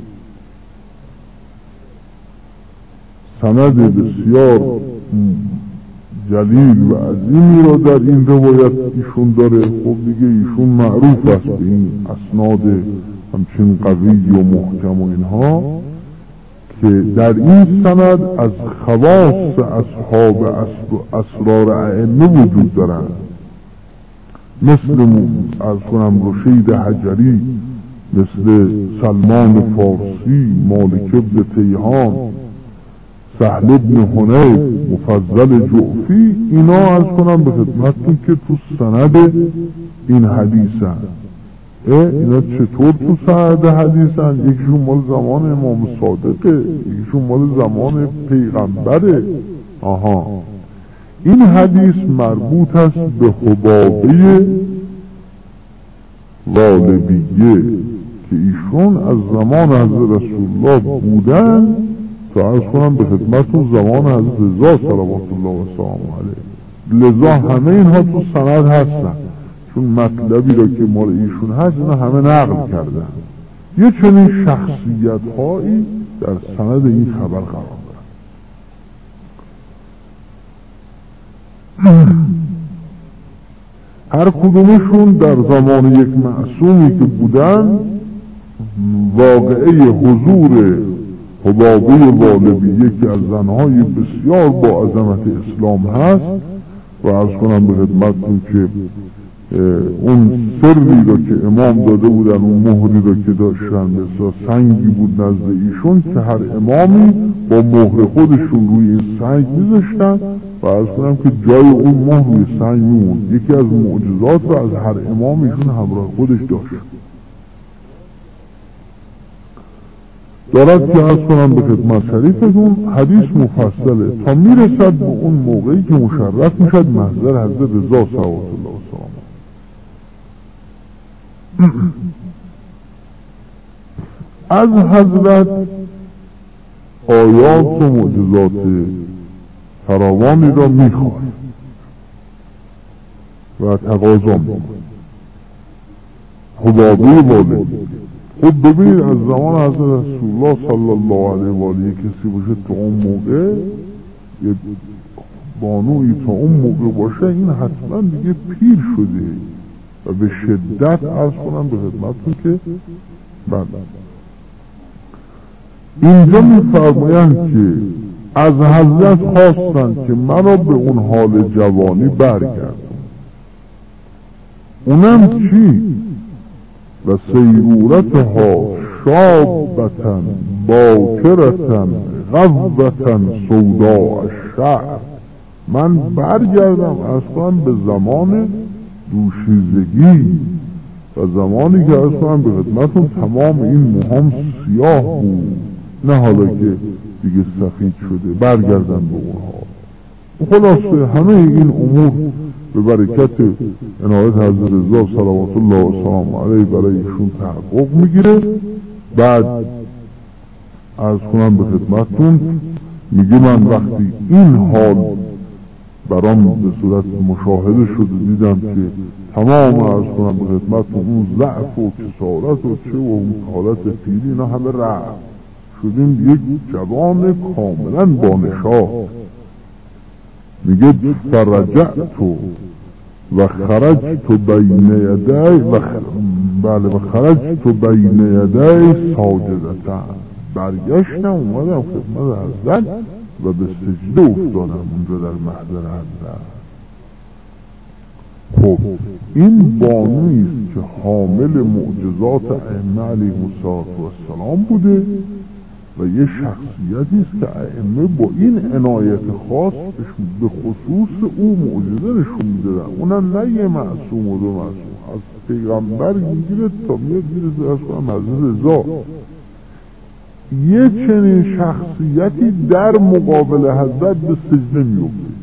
سند بسیار جلیل و عظیمی را در این روایت ایشون داره. خب دیگه ایشون معروف است به این اسناد همچین قوی و محکم و اینها، که در این سند از خواص اصحاب اسرار ائمه وجود دارند، مثل از کنم رشید حجری، مثل سلمان فارسی، مالک ابن تیهان، سهل ابن حنیف، مفضل جعفی. اینا از کنم به خدمتتون که تو سند این حدیثن. اینا چطور تو سند حدیثن؟ یکیشون مال زمان امام صادقه، یکیشون مال زمان پیغمبره. این حدیث مربوط است به حبابه والبیه که ایشون از زمان حضرت رسول الله بودن تا از کنم به خدمتون زمان حضرت رضا صلوات الله و سلامه علیه. لذا همه اینها تو سند هستن، چون مطلبی را که مال ایشون هست اینا همه نقل کردن. یه چنین شخصیت هایی در سند این خبر قرار دارن. هر کدومشون در زمان یک معصومی که بودن واقعه حضور حبابه والبیه که از زنهای بسیار با عظمت اسلام هست و از کنم به خدمتتون که اون سری را که امام داده بودن، اون مهری را که داشتن مثلا سنگی بود نزد ایشون که هر امامی با مهر خودشون روی این سنگ میذاشتن و از کنم که جای اون مهر روی سنگ میمون. یکی از معجزات را از هر امام ایشون همراه خودش داشت. دارد که از کنم به خدمت شریفتون حدیث مفصله تا میرسد به اون موقعی که مشرف میشد محضر حضرت رضا صلوات الله و سلامه. از حضرت آیات و معجزات فراوانی را میخواد و تقاضا میکنه. حبابه والدی، خب ببینید از زمان حضرت رسول الله صلی الله علیه و آله کسی باشه تا اون موقع، یه بانویی تا اون موقع باشه، این حتما دیگه پیر شده و به شدت عرض کنم به خدمتتون که اینجا میفرمایند که از حضرت خواستند که مرا به اون حال جوانی برگردم. اونم چی؟ و سیرورتها شابتا باکرتا غضتا سوداء الشعر، من برگردم اصلا به زمان دوشیزگی و زمانی که اصلا به خدمتون تمام این موهام سیاه بود، نه حالا که دیگه سفید شده. برگردم به اونها. خلاصه همه این امور به برکت عنایت حضرت رضا صلوات الله و سلامه علیه برای ایشون تحقق میگیره. بعد از کنم به خدمتتون میگه من وقتی این حال برام به صورت مشاهده شد و دیدم که تمام از کنم به خدمتتون اون ضعف و کسالت و چه و اون حالت پیری اینا همه رفت شدیم یک جوان کاملا بانشاد. میگه فرجعت و خرجت بین یدی و خرجت بین یدی ساجدتن. برگشتم اومدم خدمت حضرت و به سجده افتادم اونجا در محضر حضرت. خب این بانویی است که حامل معجزات ائمه علیهم السلام بوده و یه شخصیتی است که ائمه با این عنایت خاص به خصوص او معجزه نشون میدادن. اونم نه یه معصوم و دو معصوم، از پیغمبر میگیره تا میرسه از کنم حضرت رضا. یه چنین شخصیتی در مقابل حضرت به سجده میفته.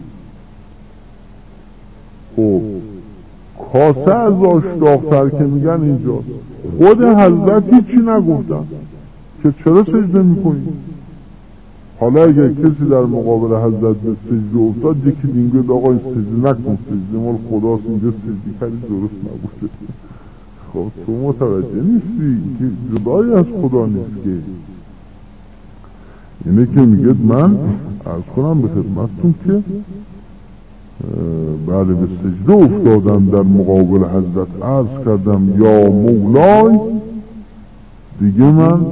خب کاسه از آشتاق‌تر که میگن اینجا، خود حضرت هیچی نگفتن که چرا سجده میکنی. حالا اگر کسی در مقابل حضرت به سجده افتاد، یکی دیگه آقای سجده نکن، سجده مال خداست، اینجا سجده کردی درست نبوده. خب تو متوجه نیستی که جدایی از خدا نیست که. اینه که میگه من عرض کنم به خدمتتون که بله به سجده افتادم در مقابل حضرت، عرض کردم یا مولای. دیگه من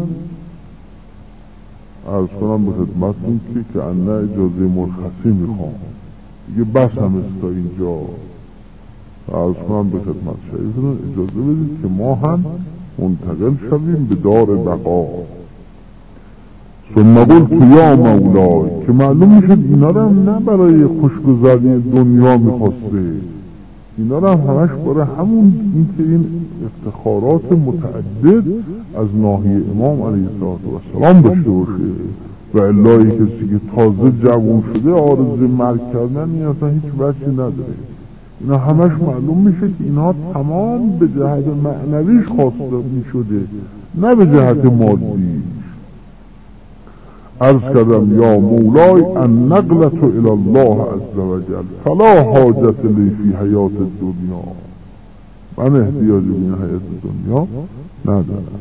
عرض کنم به خدمتتون که انه اجازه مرخصی میخوام، دیگه بس هم است تا اینجا. عرض کنم به خدمت شریفتون اجازه بدید که ما هم منتقل شویم به دار بقا. ثم قلت یا مولای، که معلوم میشد اینا رو هم نه برای خوشگذاری دنیا میخواسته، اینا رو هم همش برای همون این که این افتخارات متعدد از ناحیه امام علیه السلام داشته باشه. و الهی کسی که تازه جوان شده آرزوی مرگ کردن این اصلا هیچ وجهی نداره. اینا همش معلوم میشه که اینها تمام به جهت معنویش خواسته میشده، نه به جهت مادی. عرض کردم یا مولای ان نقلت الى الله عز وجل فلا حاجت لی فی حیات الدنیا، من احتیاج به این حیات دنیا ندارم.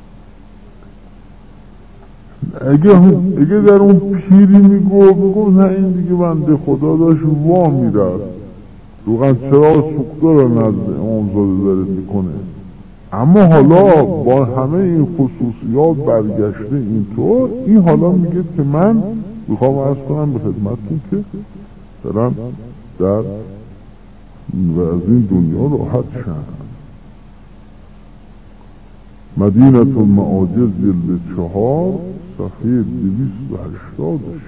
اگه در اون پیری میگو نه این دیگه بنده خدا داشت وا میرد روغن چرا سوخته رو نزد امامزاده داره میکنه. اما حالا با همه این خصوصیات برگشته اینطور، این حالا میگه که من میخوام عرض کنم به خدمتتون که دارم در و از این دنیا راحت شم. مدینه المعاجز جلد 4 صفحه 286.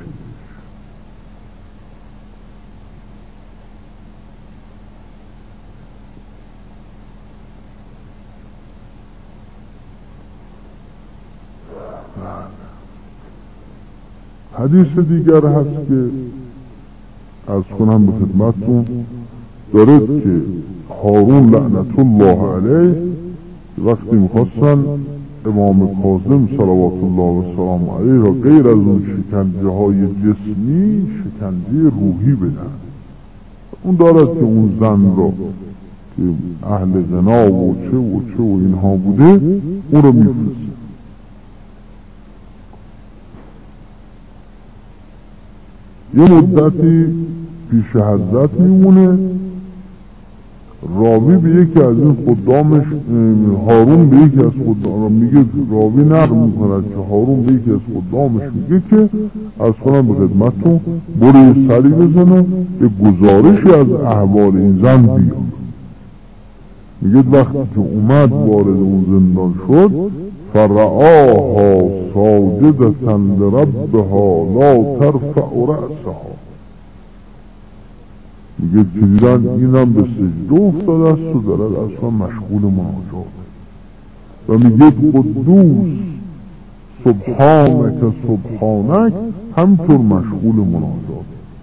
حدیث دیگر هست که از کنم به خدمتتون دارد که هارون لعنت الله علیه وقتی میخواستن امام کاظم صلوات الله و سلام علیه را غیر از اون شکنجه های جسمی شکنجه روحی بدن، اون دارد که اون زن را که اهل زنا و چه و اینها بوده اون رو میفرسته. یه مدتی پیش حضرت میمونه، راوی به یکی از این خدامش، هارون به یکی از خدام میگه، راوی نقل میکند که هارون به یکی از خدامش میگه که از کنم به خدمتتون برو سری بزنه به گزارشی از احوال این زن بیاد. میگه وقتی که اومد وارد اون زندان شد فرعاها ساجدة لربها لا ترفع رأسها، میگه که دیدن اینم به سجده افتاده است و دارد اصلا مشغول مناجات و میگه قدوس سبحانک سبحانک همطور مشغول مناجات.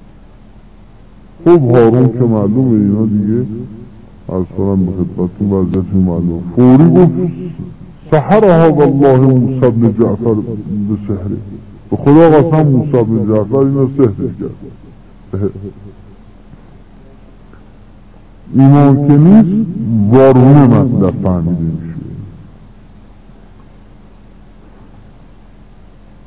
خب هارون که معلومه اینا دیگه از کنم به خدمتون وضعیتون معلوم، فوری گفت سحرها والله موسی بن جعفر به سحره، به خدا قسم موسی بن جعفر اینا سحرش کرد. ایمان که نیست وارون مطلب فهمیده میشه.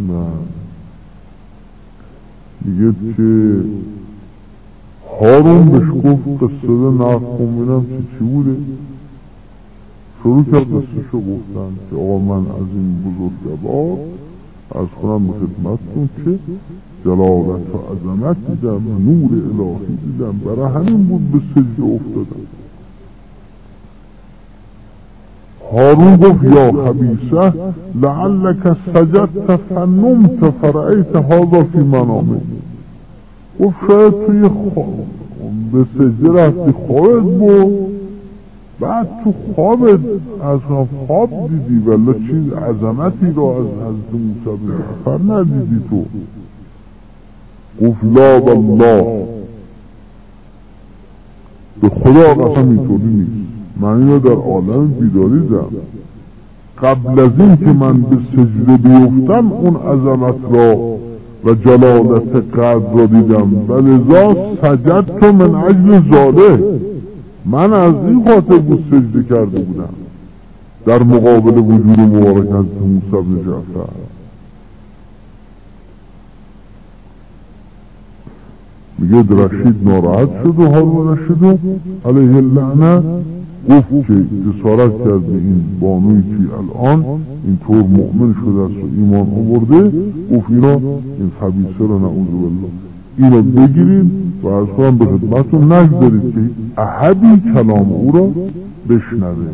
میگه که هارون بهش گفت قصه نقل کن ببینم چی بوده. شروع کرد قصهشو گفتن که آقا من از این بزرگوار از کنم به خدمتتون که جلالت و عظمت دیدم، نور الهی دیدم، برای همین بود به سجده افتادم. هارون گفت یا خبیثه لعلک سجدت فنمت فرأیت هذا فی منامک. گفت شاید توی به سجده رفتی خوابت بود، بعد تو خوابت از خواب دیدی ولی چیز عظمتی را از حضرت موسی بن جعفر ندیدی تو. گفت لا والله به خدا قسم اینطوری نیست، من اینو در عالم بیداری دیدم. قبل از این که من به سجده بیفتم اون عظمت را و جلالت قدر را دیدم و لذا سجدت من اجل ذاله، من از این خاطر بود سجده کرده بودم در مقابل وجود مبارک حضرت موسی بن جعفر. میگه رشید ناراحت شد و هارون رشید علیه اللعنه گفت که جسارت کرده این بانوی که الان اینطور مؤمن شده است و ایمان آورده، گفت اینا این خبیثه رو نعوذ بالله اینو بگیرید و از کنم به خدمتون نگذارید که احدی کلام او را بشنوه.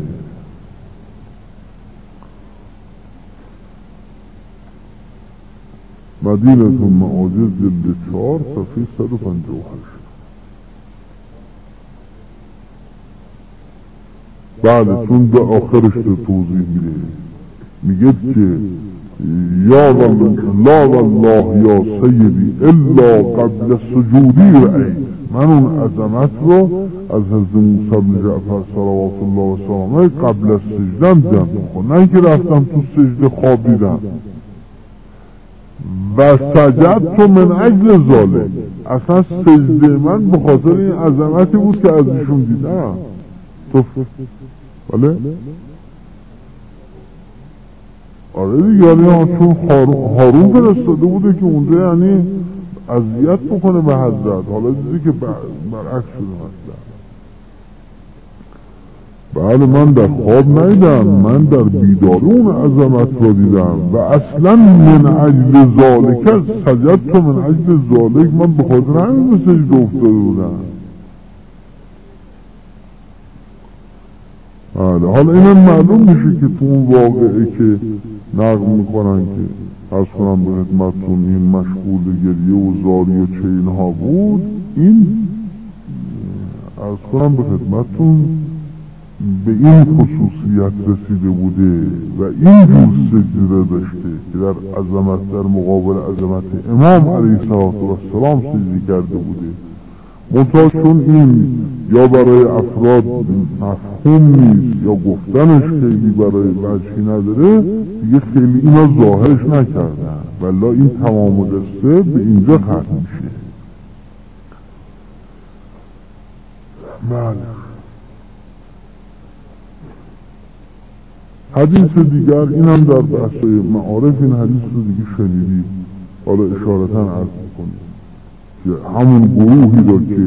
مدینه المعاجز جلد 4 صفحه 158. بله چون به آخرش رو توضیح میده، میگه که یا لا والله یا سیدی الا قبل سجودی رأیت، من اون عظمت رو از حضرت موسی بن جعفر صلوات الله و سلامه قبل از سجدم دیدم، نه که رفتم تو سجده خواب دیدم. و سجدت من اجل ذالک، اصلا سجده من به خاطر این عظمتی بود که ازشون دیدم. بله آره دیگه، یعنی چون هارون فرستاده بوده که اونجا یعنی اذیت بکنه به حضرت، حالا دیدی که برعکس شده مثلا. بله من در خواب ندیدم، من در بیداری اون عظمت را دیدم و اصلا من اجل ذالک سجدت من اجل ذالک، من به خاطر همین به سجده افتاده بودم. حالا اینم معلوم میشه که تو اون واقعه که نقل میکنن که از کنم به خدمتتون این مشغول گریه و زاری و چه اینها بود، این از کنم به خدمتتون به این خصوصیت رسیده بوده و این جور سجده داشته که در عظمت در مقابل عظمت امام علیه السلام سجده کرده بوده. منتها چون این یا برای افراد مفهوم نیست یا گفتنش خیلی برای وجهی نداره، دیگه خیلی اینا ظاهرش نکردن، ولی این تمام قصه به اینجا ختم میشه. بله حدیث دیگر اینم در بحث معارف این حدیث رو دیگه شنیدید، حالا اشارتاً عرض میکنیم که همون گروهی را که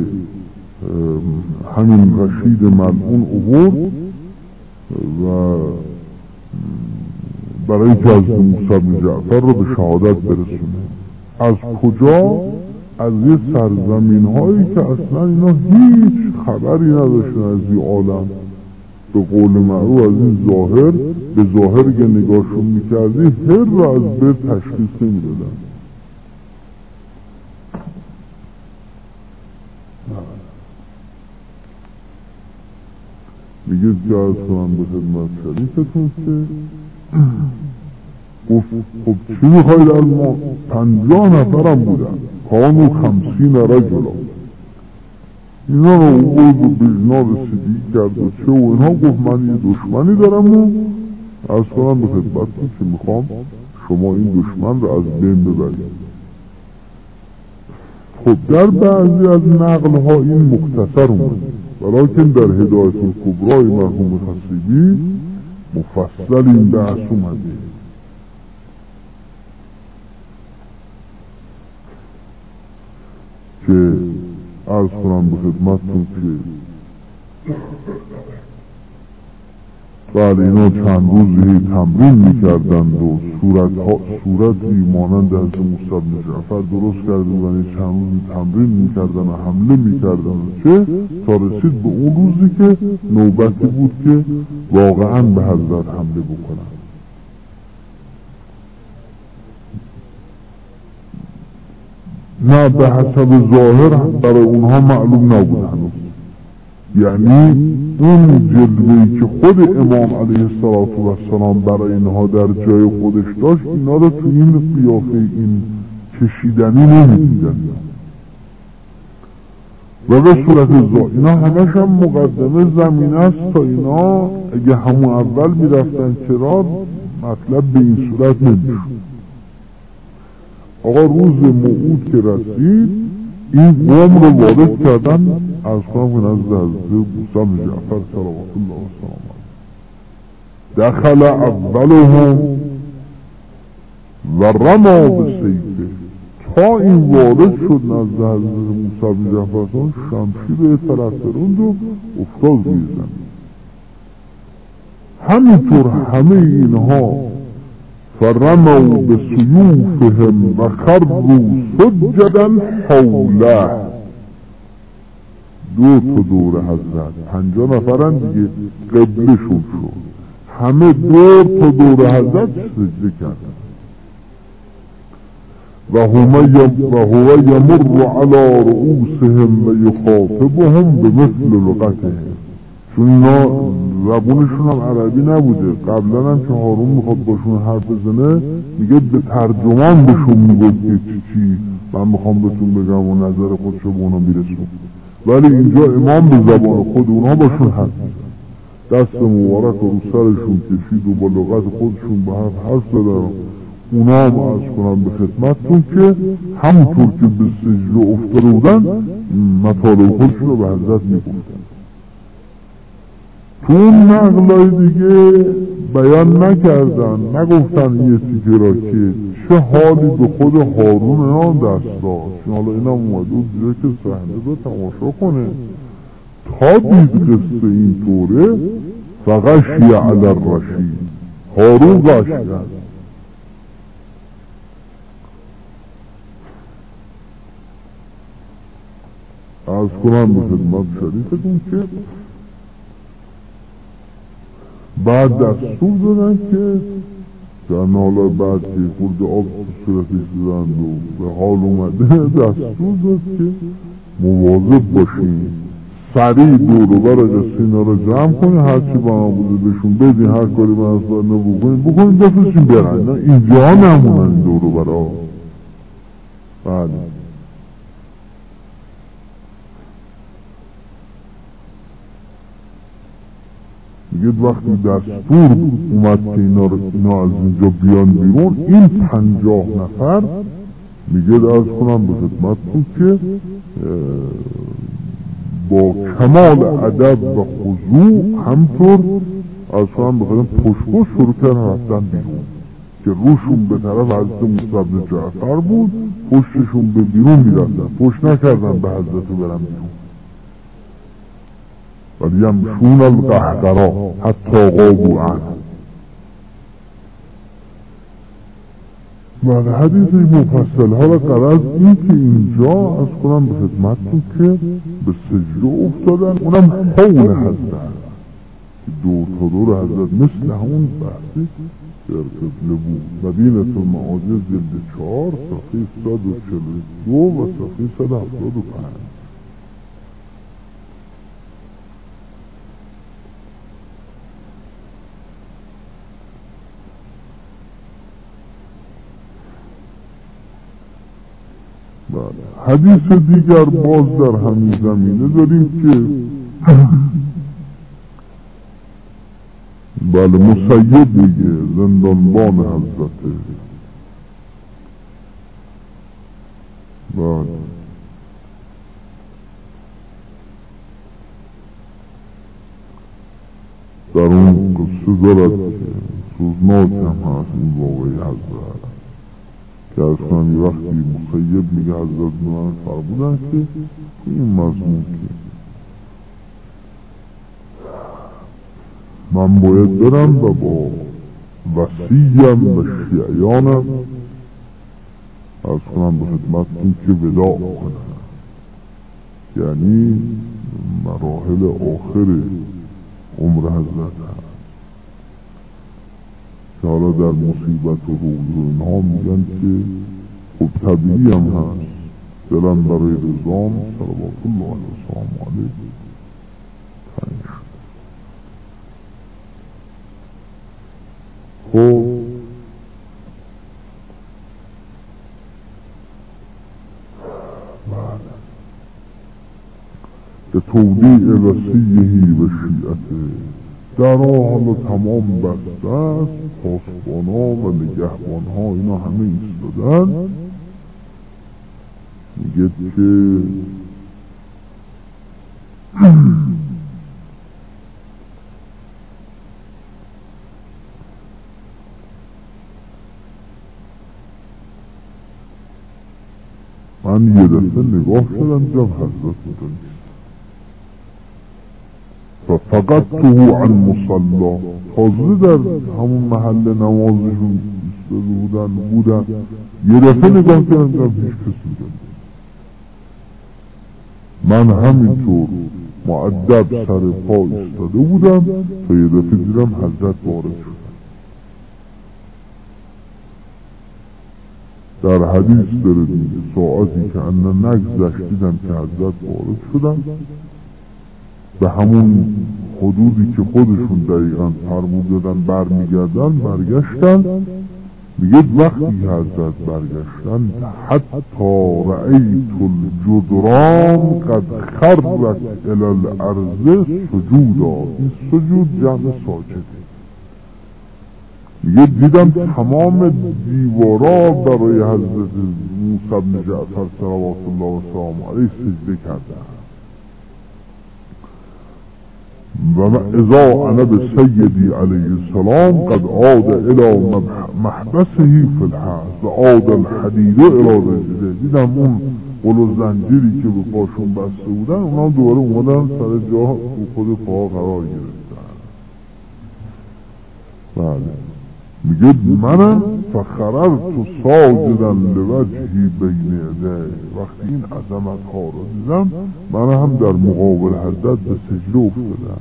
همین رشید ملعون آورد و برای اینکه از موسی بن جعفر رو به شهادت برسونه، از کجا؟ از یه سرزمین هایی که اصلا اینا هیچ خبری نداشتن از این عالم. به قول معروف از این ظاهر به ظاهر که نگاهشون میکردی هر را از بر تشخیص نمیدادن. میگه که از کنم به خدمت شریفتون که خب چی میخواید از ما؟ 50 نفرم بودن، کانو 50 رجلا، اینا رو اول رو بجنا رسیدی کرد و چه و اینها. گفت من یه دشمنی دارم و از کنم به خدمتون که میخوام شما این دشمن رو از بین ببرید. خب در بعضی از نقل ها این مختصر اومد، ولیکن در هدایت الکبرای مرحوم خصیبی مفصل این بحث اومده. که عرض کنم به خدمتتون که بله اینا چند روزی تمرین میکردند و صورتی مانند از موسی بن جعفر درست کرده بودن، چند روزی تمرین میکردن و حمله میکردن چه تا رسید به اون روزی که نوبتی بود که واقعا به حضرت حمله بکنن. نه به حسب ظاهر برای اونها معلوم نبود هنوز، یعنی اون جلوه‌ای که خود امام علیه السلام برای اینها در جای خودش داشت اینا رو تو این قیافه این کشیدنی نمیدیدن و به صورت اینا همش هم مقدمه زمین است تا اینا اگه همون اول میرفتن کرار مطلب به این صورت نمیشون. آقا روز موعود که رسید این قوم رو وارد کردن از کنم که نزد حضرت موسی بن جعفر صلوات الله و سلامه دخل اولهم و رما بسیفه، تا این وارد شد نزد حضرت موسی بن جعفر شمشیر طرف روند و افتاد روی زمین. همینطور همه اینها فرموا بسیوفهم و خروا سجدا حوله، دو تا دور حضرت 50 نفرن دیگه قبله شد همه دور تا دور حضرت سجده کردن و هو یمر علی رؤوسهم و یخاطبهم بمثل لغتهم، چون اینا زبونشون هم عربی نبوده. قبلا هم که هارون میخواد باشون حرف بزنه میگه به ترجمان بهشون میگفت که چی من میخوام بهتون بگم و نظر خودشو به اونا میرسون، ولی اینجا امام به زبان خود اونا باشون حرف میزن، دست مبارک رو سرشون کشید و با لغت خودشون به حرف زدن. اونا هم عرض کنم به خدمتتون که همونطور که به سجده افتاده بودن مطالب خودشون رو به حضرت میگفتن. تو اون نقلای دیگه بیان نکردن، نگفتن یه تیکه را که چه حالی به خود هارون اینا دست داشت. حالا اینم اومده بود دیگه که صحنه رو تماشا کنه، تا دید قصه این طوره فغشی علی الرشید، هارون غش کرد. از کنم به خدمت شریفتون که بعد دستور دادن که در حالا بعد که خورد آب صورتش دادند و به حال اومده دستور داد که مواظب باشین، سریع دور و بر قصه اینا رو جمع کنین، هرچی با ما بوده بهشون بدین، هر کاری من از باید بکنین بفرستین برن، اینجا نمونن این دور و برا. بله میگه وقتی دستور اومد که اینا از اینجا بیان بیرون، این 50 نفر میگه از کنم به خدمتتون که با کمال ادب و خضوع همطور از کنم به خدمت پشت شروع کردن رفتن بیرون که روشون به طرف حضرت موسی بن جعفر بود، پشتشون به بیرون میرفتن، پشت نکردن به حضرت برن بیرون. ولی یمشون القهقرا حتی غابوا عنه. من حدیث مفصل ها را غرض این که اینجا از کنم به خدمتتون که به سجده افتادن، اونم حول حضرت که دور تا دور حضرت مثل همون بحثی در قبله بود. مدینة المعاجز جلد 4 صفحه 142 و صفحه 175. حدیث دیگر باز در همین زمینه داریم که بله مسیب میگه زندانبان حضرت بله در اون قصه دارد که سوزناک هم هست این واقعی حضرت که از کنم یه وقتی مسیب میگه حضرت به من فرمودن که این مضمون که من باید برم و با وصیم و شیعیانم از کنم به خدمتتون که وداع کنم، یعنی مراحل آخر عمر حضرت هست که حالا در مصیبت و روز و اینها میگن که خب طبیعی هم هست، دلم برای رضام صلوات الله علیه و سلام علیه تنگ شد. خب به تودیع وسیعی و شیعته در حالا تمام بسته است، پاسبانا و نگهبانها اینا همه ایستادن. میگه که من یه دفعه نگاه شدم دیدم حضرت اونجا نیست و فقدته عن مصلا، تازه در همون محل نمازشون ایستاده بودن یه دفعه نگاه کردم دیدم هیچ کسی نیست. من همینطور مؤدب سر پا ایستاده بودم تا یه دفعه دیدم حضرت وارد شد. در حدیث داره دیگه ساعتی که انا نگذشت دیدم که حضرت وارد شدن، به همون حدودی که خودشون دقیقا فرمود دادن برمیگردن برگشتن. میگه وقتی حضرت برگشتن حتی رأیت الجدران قد خرت الی الارض سجودا، این سجود جمع ساجده. میگه دیدم تمام دیوارا برای حضرت موسی بن جعفر صلوات الله و سلام علیه سجده کردن و اذا انا بسیدی علیه السلام قد عاد الى محبسه فی الحرب و عاد الحدید الى رجله. دیدم اون قل و زنجیری که به پاشون بسته بودن اونا دوباره اومدن سر جا خود پا قرار گرفتن. بله میگه منم فخررت ساجدا لوجهی بین یدیه، وقتی این عظمت ها رو دیدم من هم در مقابل حضرت به سجده افتادم.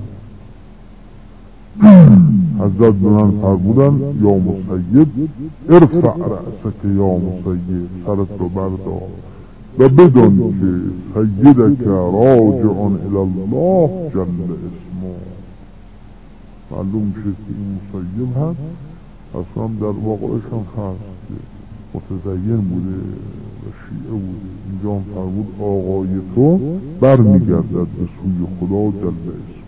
حضرت به من فرمودن یا مسیب ارفع رأسک یا مسیب، سرت رو بردار و بدون که سیدک راجع الی الله جل اسمه. معلوم شد که این مسیب هم اصلا در واقعش هم هست که متدین بوده و شیعه بوده. اینجا هم فرمود آقای تو برمیگردد به سوی خدا جل اسمه.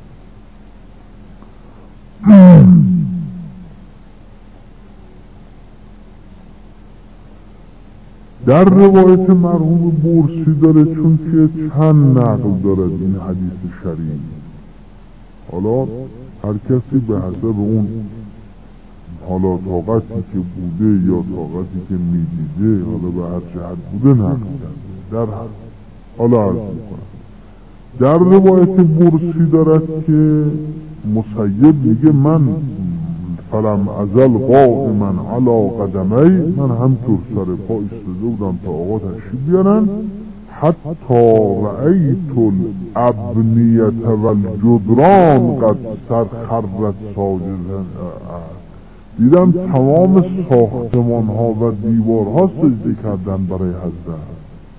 در روایت مرحوم بورسی داره چون که چند نقل دارد این حدیث شریف. حالا هر کسی به حسب اون حالا طاقتی که بوده یا طاقتی که میدیده حالا به هر جهت بوده نقل کرده. حالا عرض میکنم در روایت بورسی دارد که مسیب میگه من فلم ازل قائما علی قدمی، من همطور سر پا ایستاده بودم تا آقا تشریف بیارن. حتی رأیت الابنیة والجدران قد سرخرت ساجدا، دیدم تمام ساختمان ها و دیوار ها سجده کردن برای حضرت.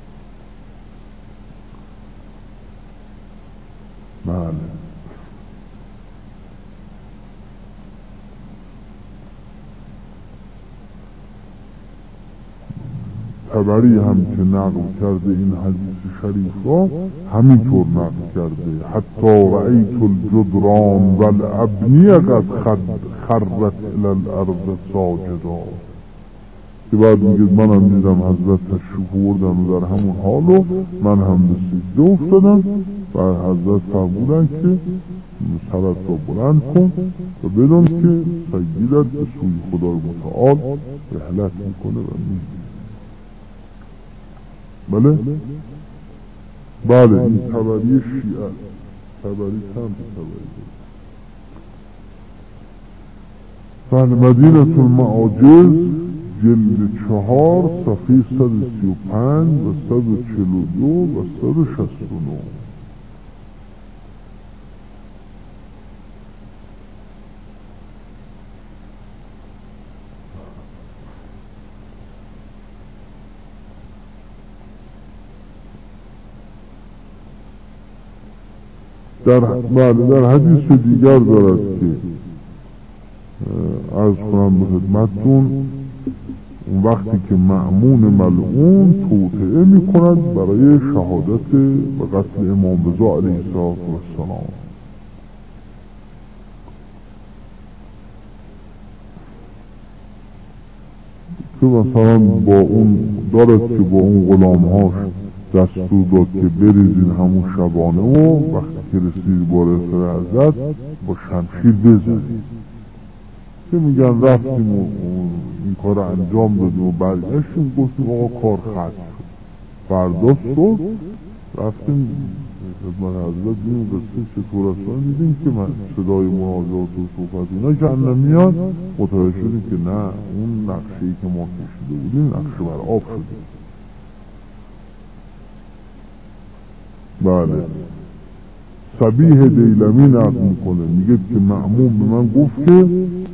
بله طبری هم که نقل کرده این حدیث شریف را همینطور نقل کرده حتی رأیت الجدران والابنیه قد خرت الی الارض ساجدا، که بعد میگه منم دیدم حضرت تشریف بردن و در همون حالو من هم به سجده افتادم و حضرت فرمودن که سرت را بلند کن و بدون که سیدت به سوی خدای متعال رحلت میکنه و میگه. بله بله این طبری شیعه طبری چند طبری بله مدینة المعاجز جلد 4 صفحه 135 و 142 و 169 در حدیث دیگر دارد که عرض کنم به خدمتتون اون وقتی که مأمون ملعون توطئه می کند برای شهادت و قتل امام رضا علیه السلام که مثلا با اون دارد که با اون غلامهاش دستور داد که بریزین همون شبانه و وقتی که رسید باره سر حضرت با شمشیر بزنید که میگن رفتیم و این کار انجام دادیم و برگشتیم گفتیم آقا کار ختم شد فردا صبح رفتیم خدمت حضرت دیدیم قصه چطور است دیدیم که من صدای مناجات و صحبت اینا که نمیاد متوجه شدیم که نه اون نقشه‌ای که ما کشیده بودیم نقشه بر آب شده بله صبیح دیلمی نقل میکنه میگه که مأمون به من گفت که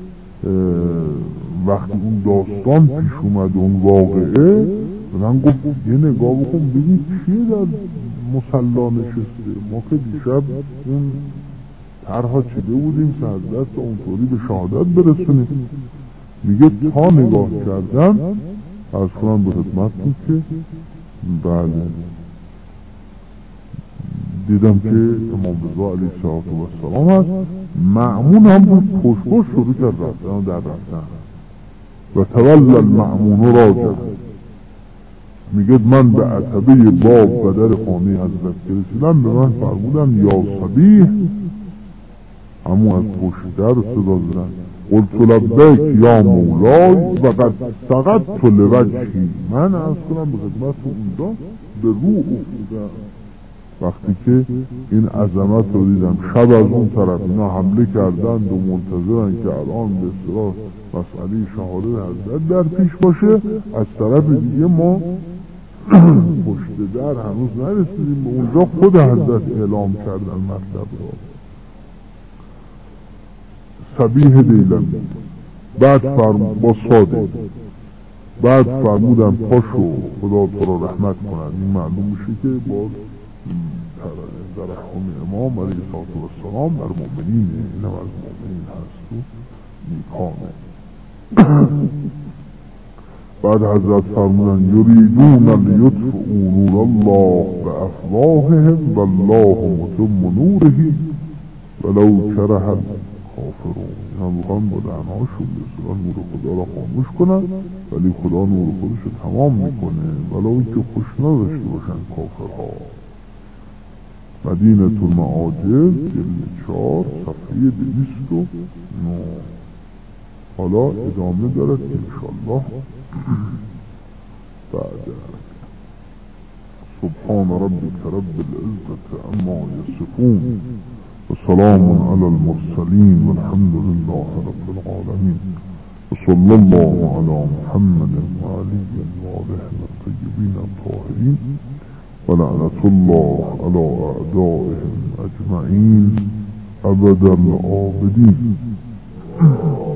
وقتی اون داستان پیش اومد اون واقعه به من گفت یه نگاه بکن ببین چیه در مصلا نشسته ما که دیشب اون طرحا چیده بودیم که حضرت اونطوری به شهادت برسونیم میگه تا نگاه کردم از کنم به خدمتتون که بله دیدم که امام رضا علیه السلام هست مأمون هم بود پشت شروع کرد رفتن در رفتن و تولى المأمون راجع میگه من به عتبه باب و در خانه حضرت که رسیدم به من فرمودن یا صبیح همون از پشت در صدا زدن قلت لبیک یا مولای و قد سقطت لوجهی من از کنم به خدمت اونجا به رو افتادم وقتی که این عظمت رو دیدم شب از اون طرف اینا حمله کردند و منتظرن که الان به اصطلاح مسئله شهادت حضرت در پیش باشه از طرف دیگه ما پشت در هنوز نرسیدیم به اونجا خود حضرت اعلام کردن مطلب رو صبیح دیلمی بعد با صادق بعد فرمودن پاشو خدا تو رو رحمت کنن این معلوم میشه که باز ترحم امام علیه السلام بر مؤمنینه اینم از مؤمنین هست و نیکانه بعد حضرت فرمودن یریدون لیطفئوا نور الله بافواههم والله متم نوره ولو کره الکافرون اینا میخوان با دهنهاشون بسیار نور خدا را خاموش کنن ولی خدا نور خودش رو تمام میکنه ولو اینکه خوش نداشته باشن کافرها مدینة المعاجز جلد 4 صفحه 209 حالا ادامه دارد انشاءالله بعد سبحان ربك رب العزة عما يصفون وسلام على المرسلين والحمد لله رب العالمين وصلى الله على محمد وآله الطيبين الطاهرين ولعنة الله على أعدائهم أجمعين أبد الآبدين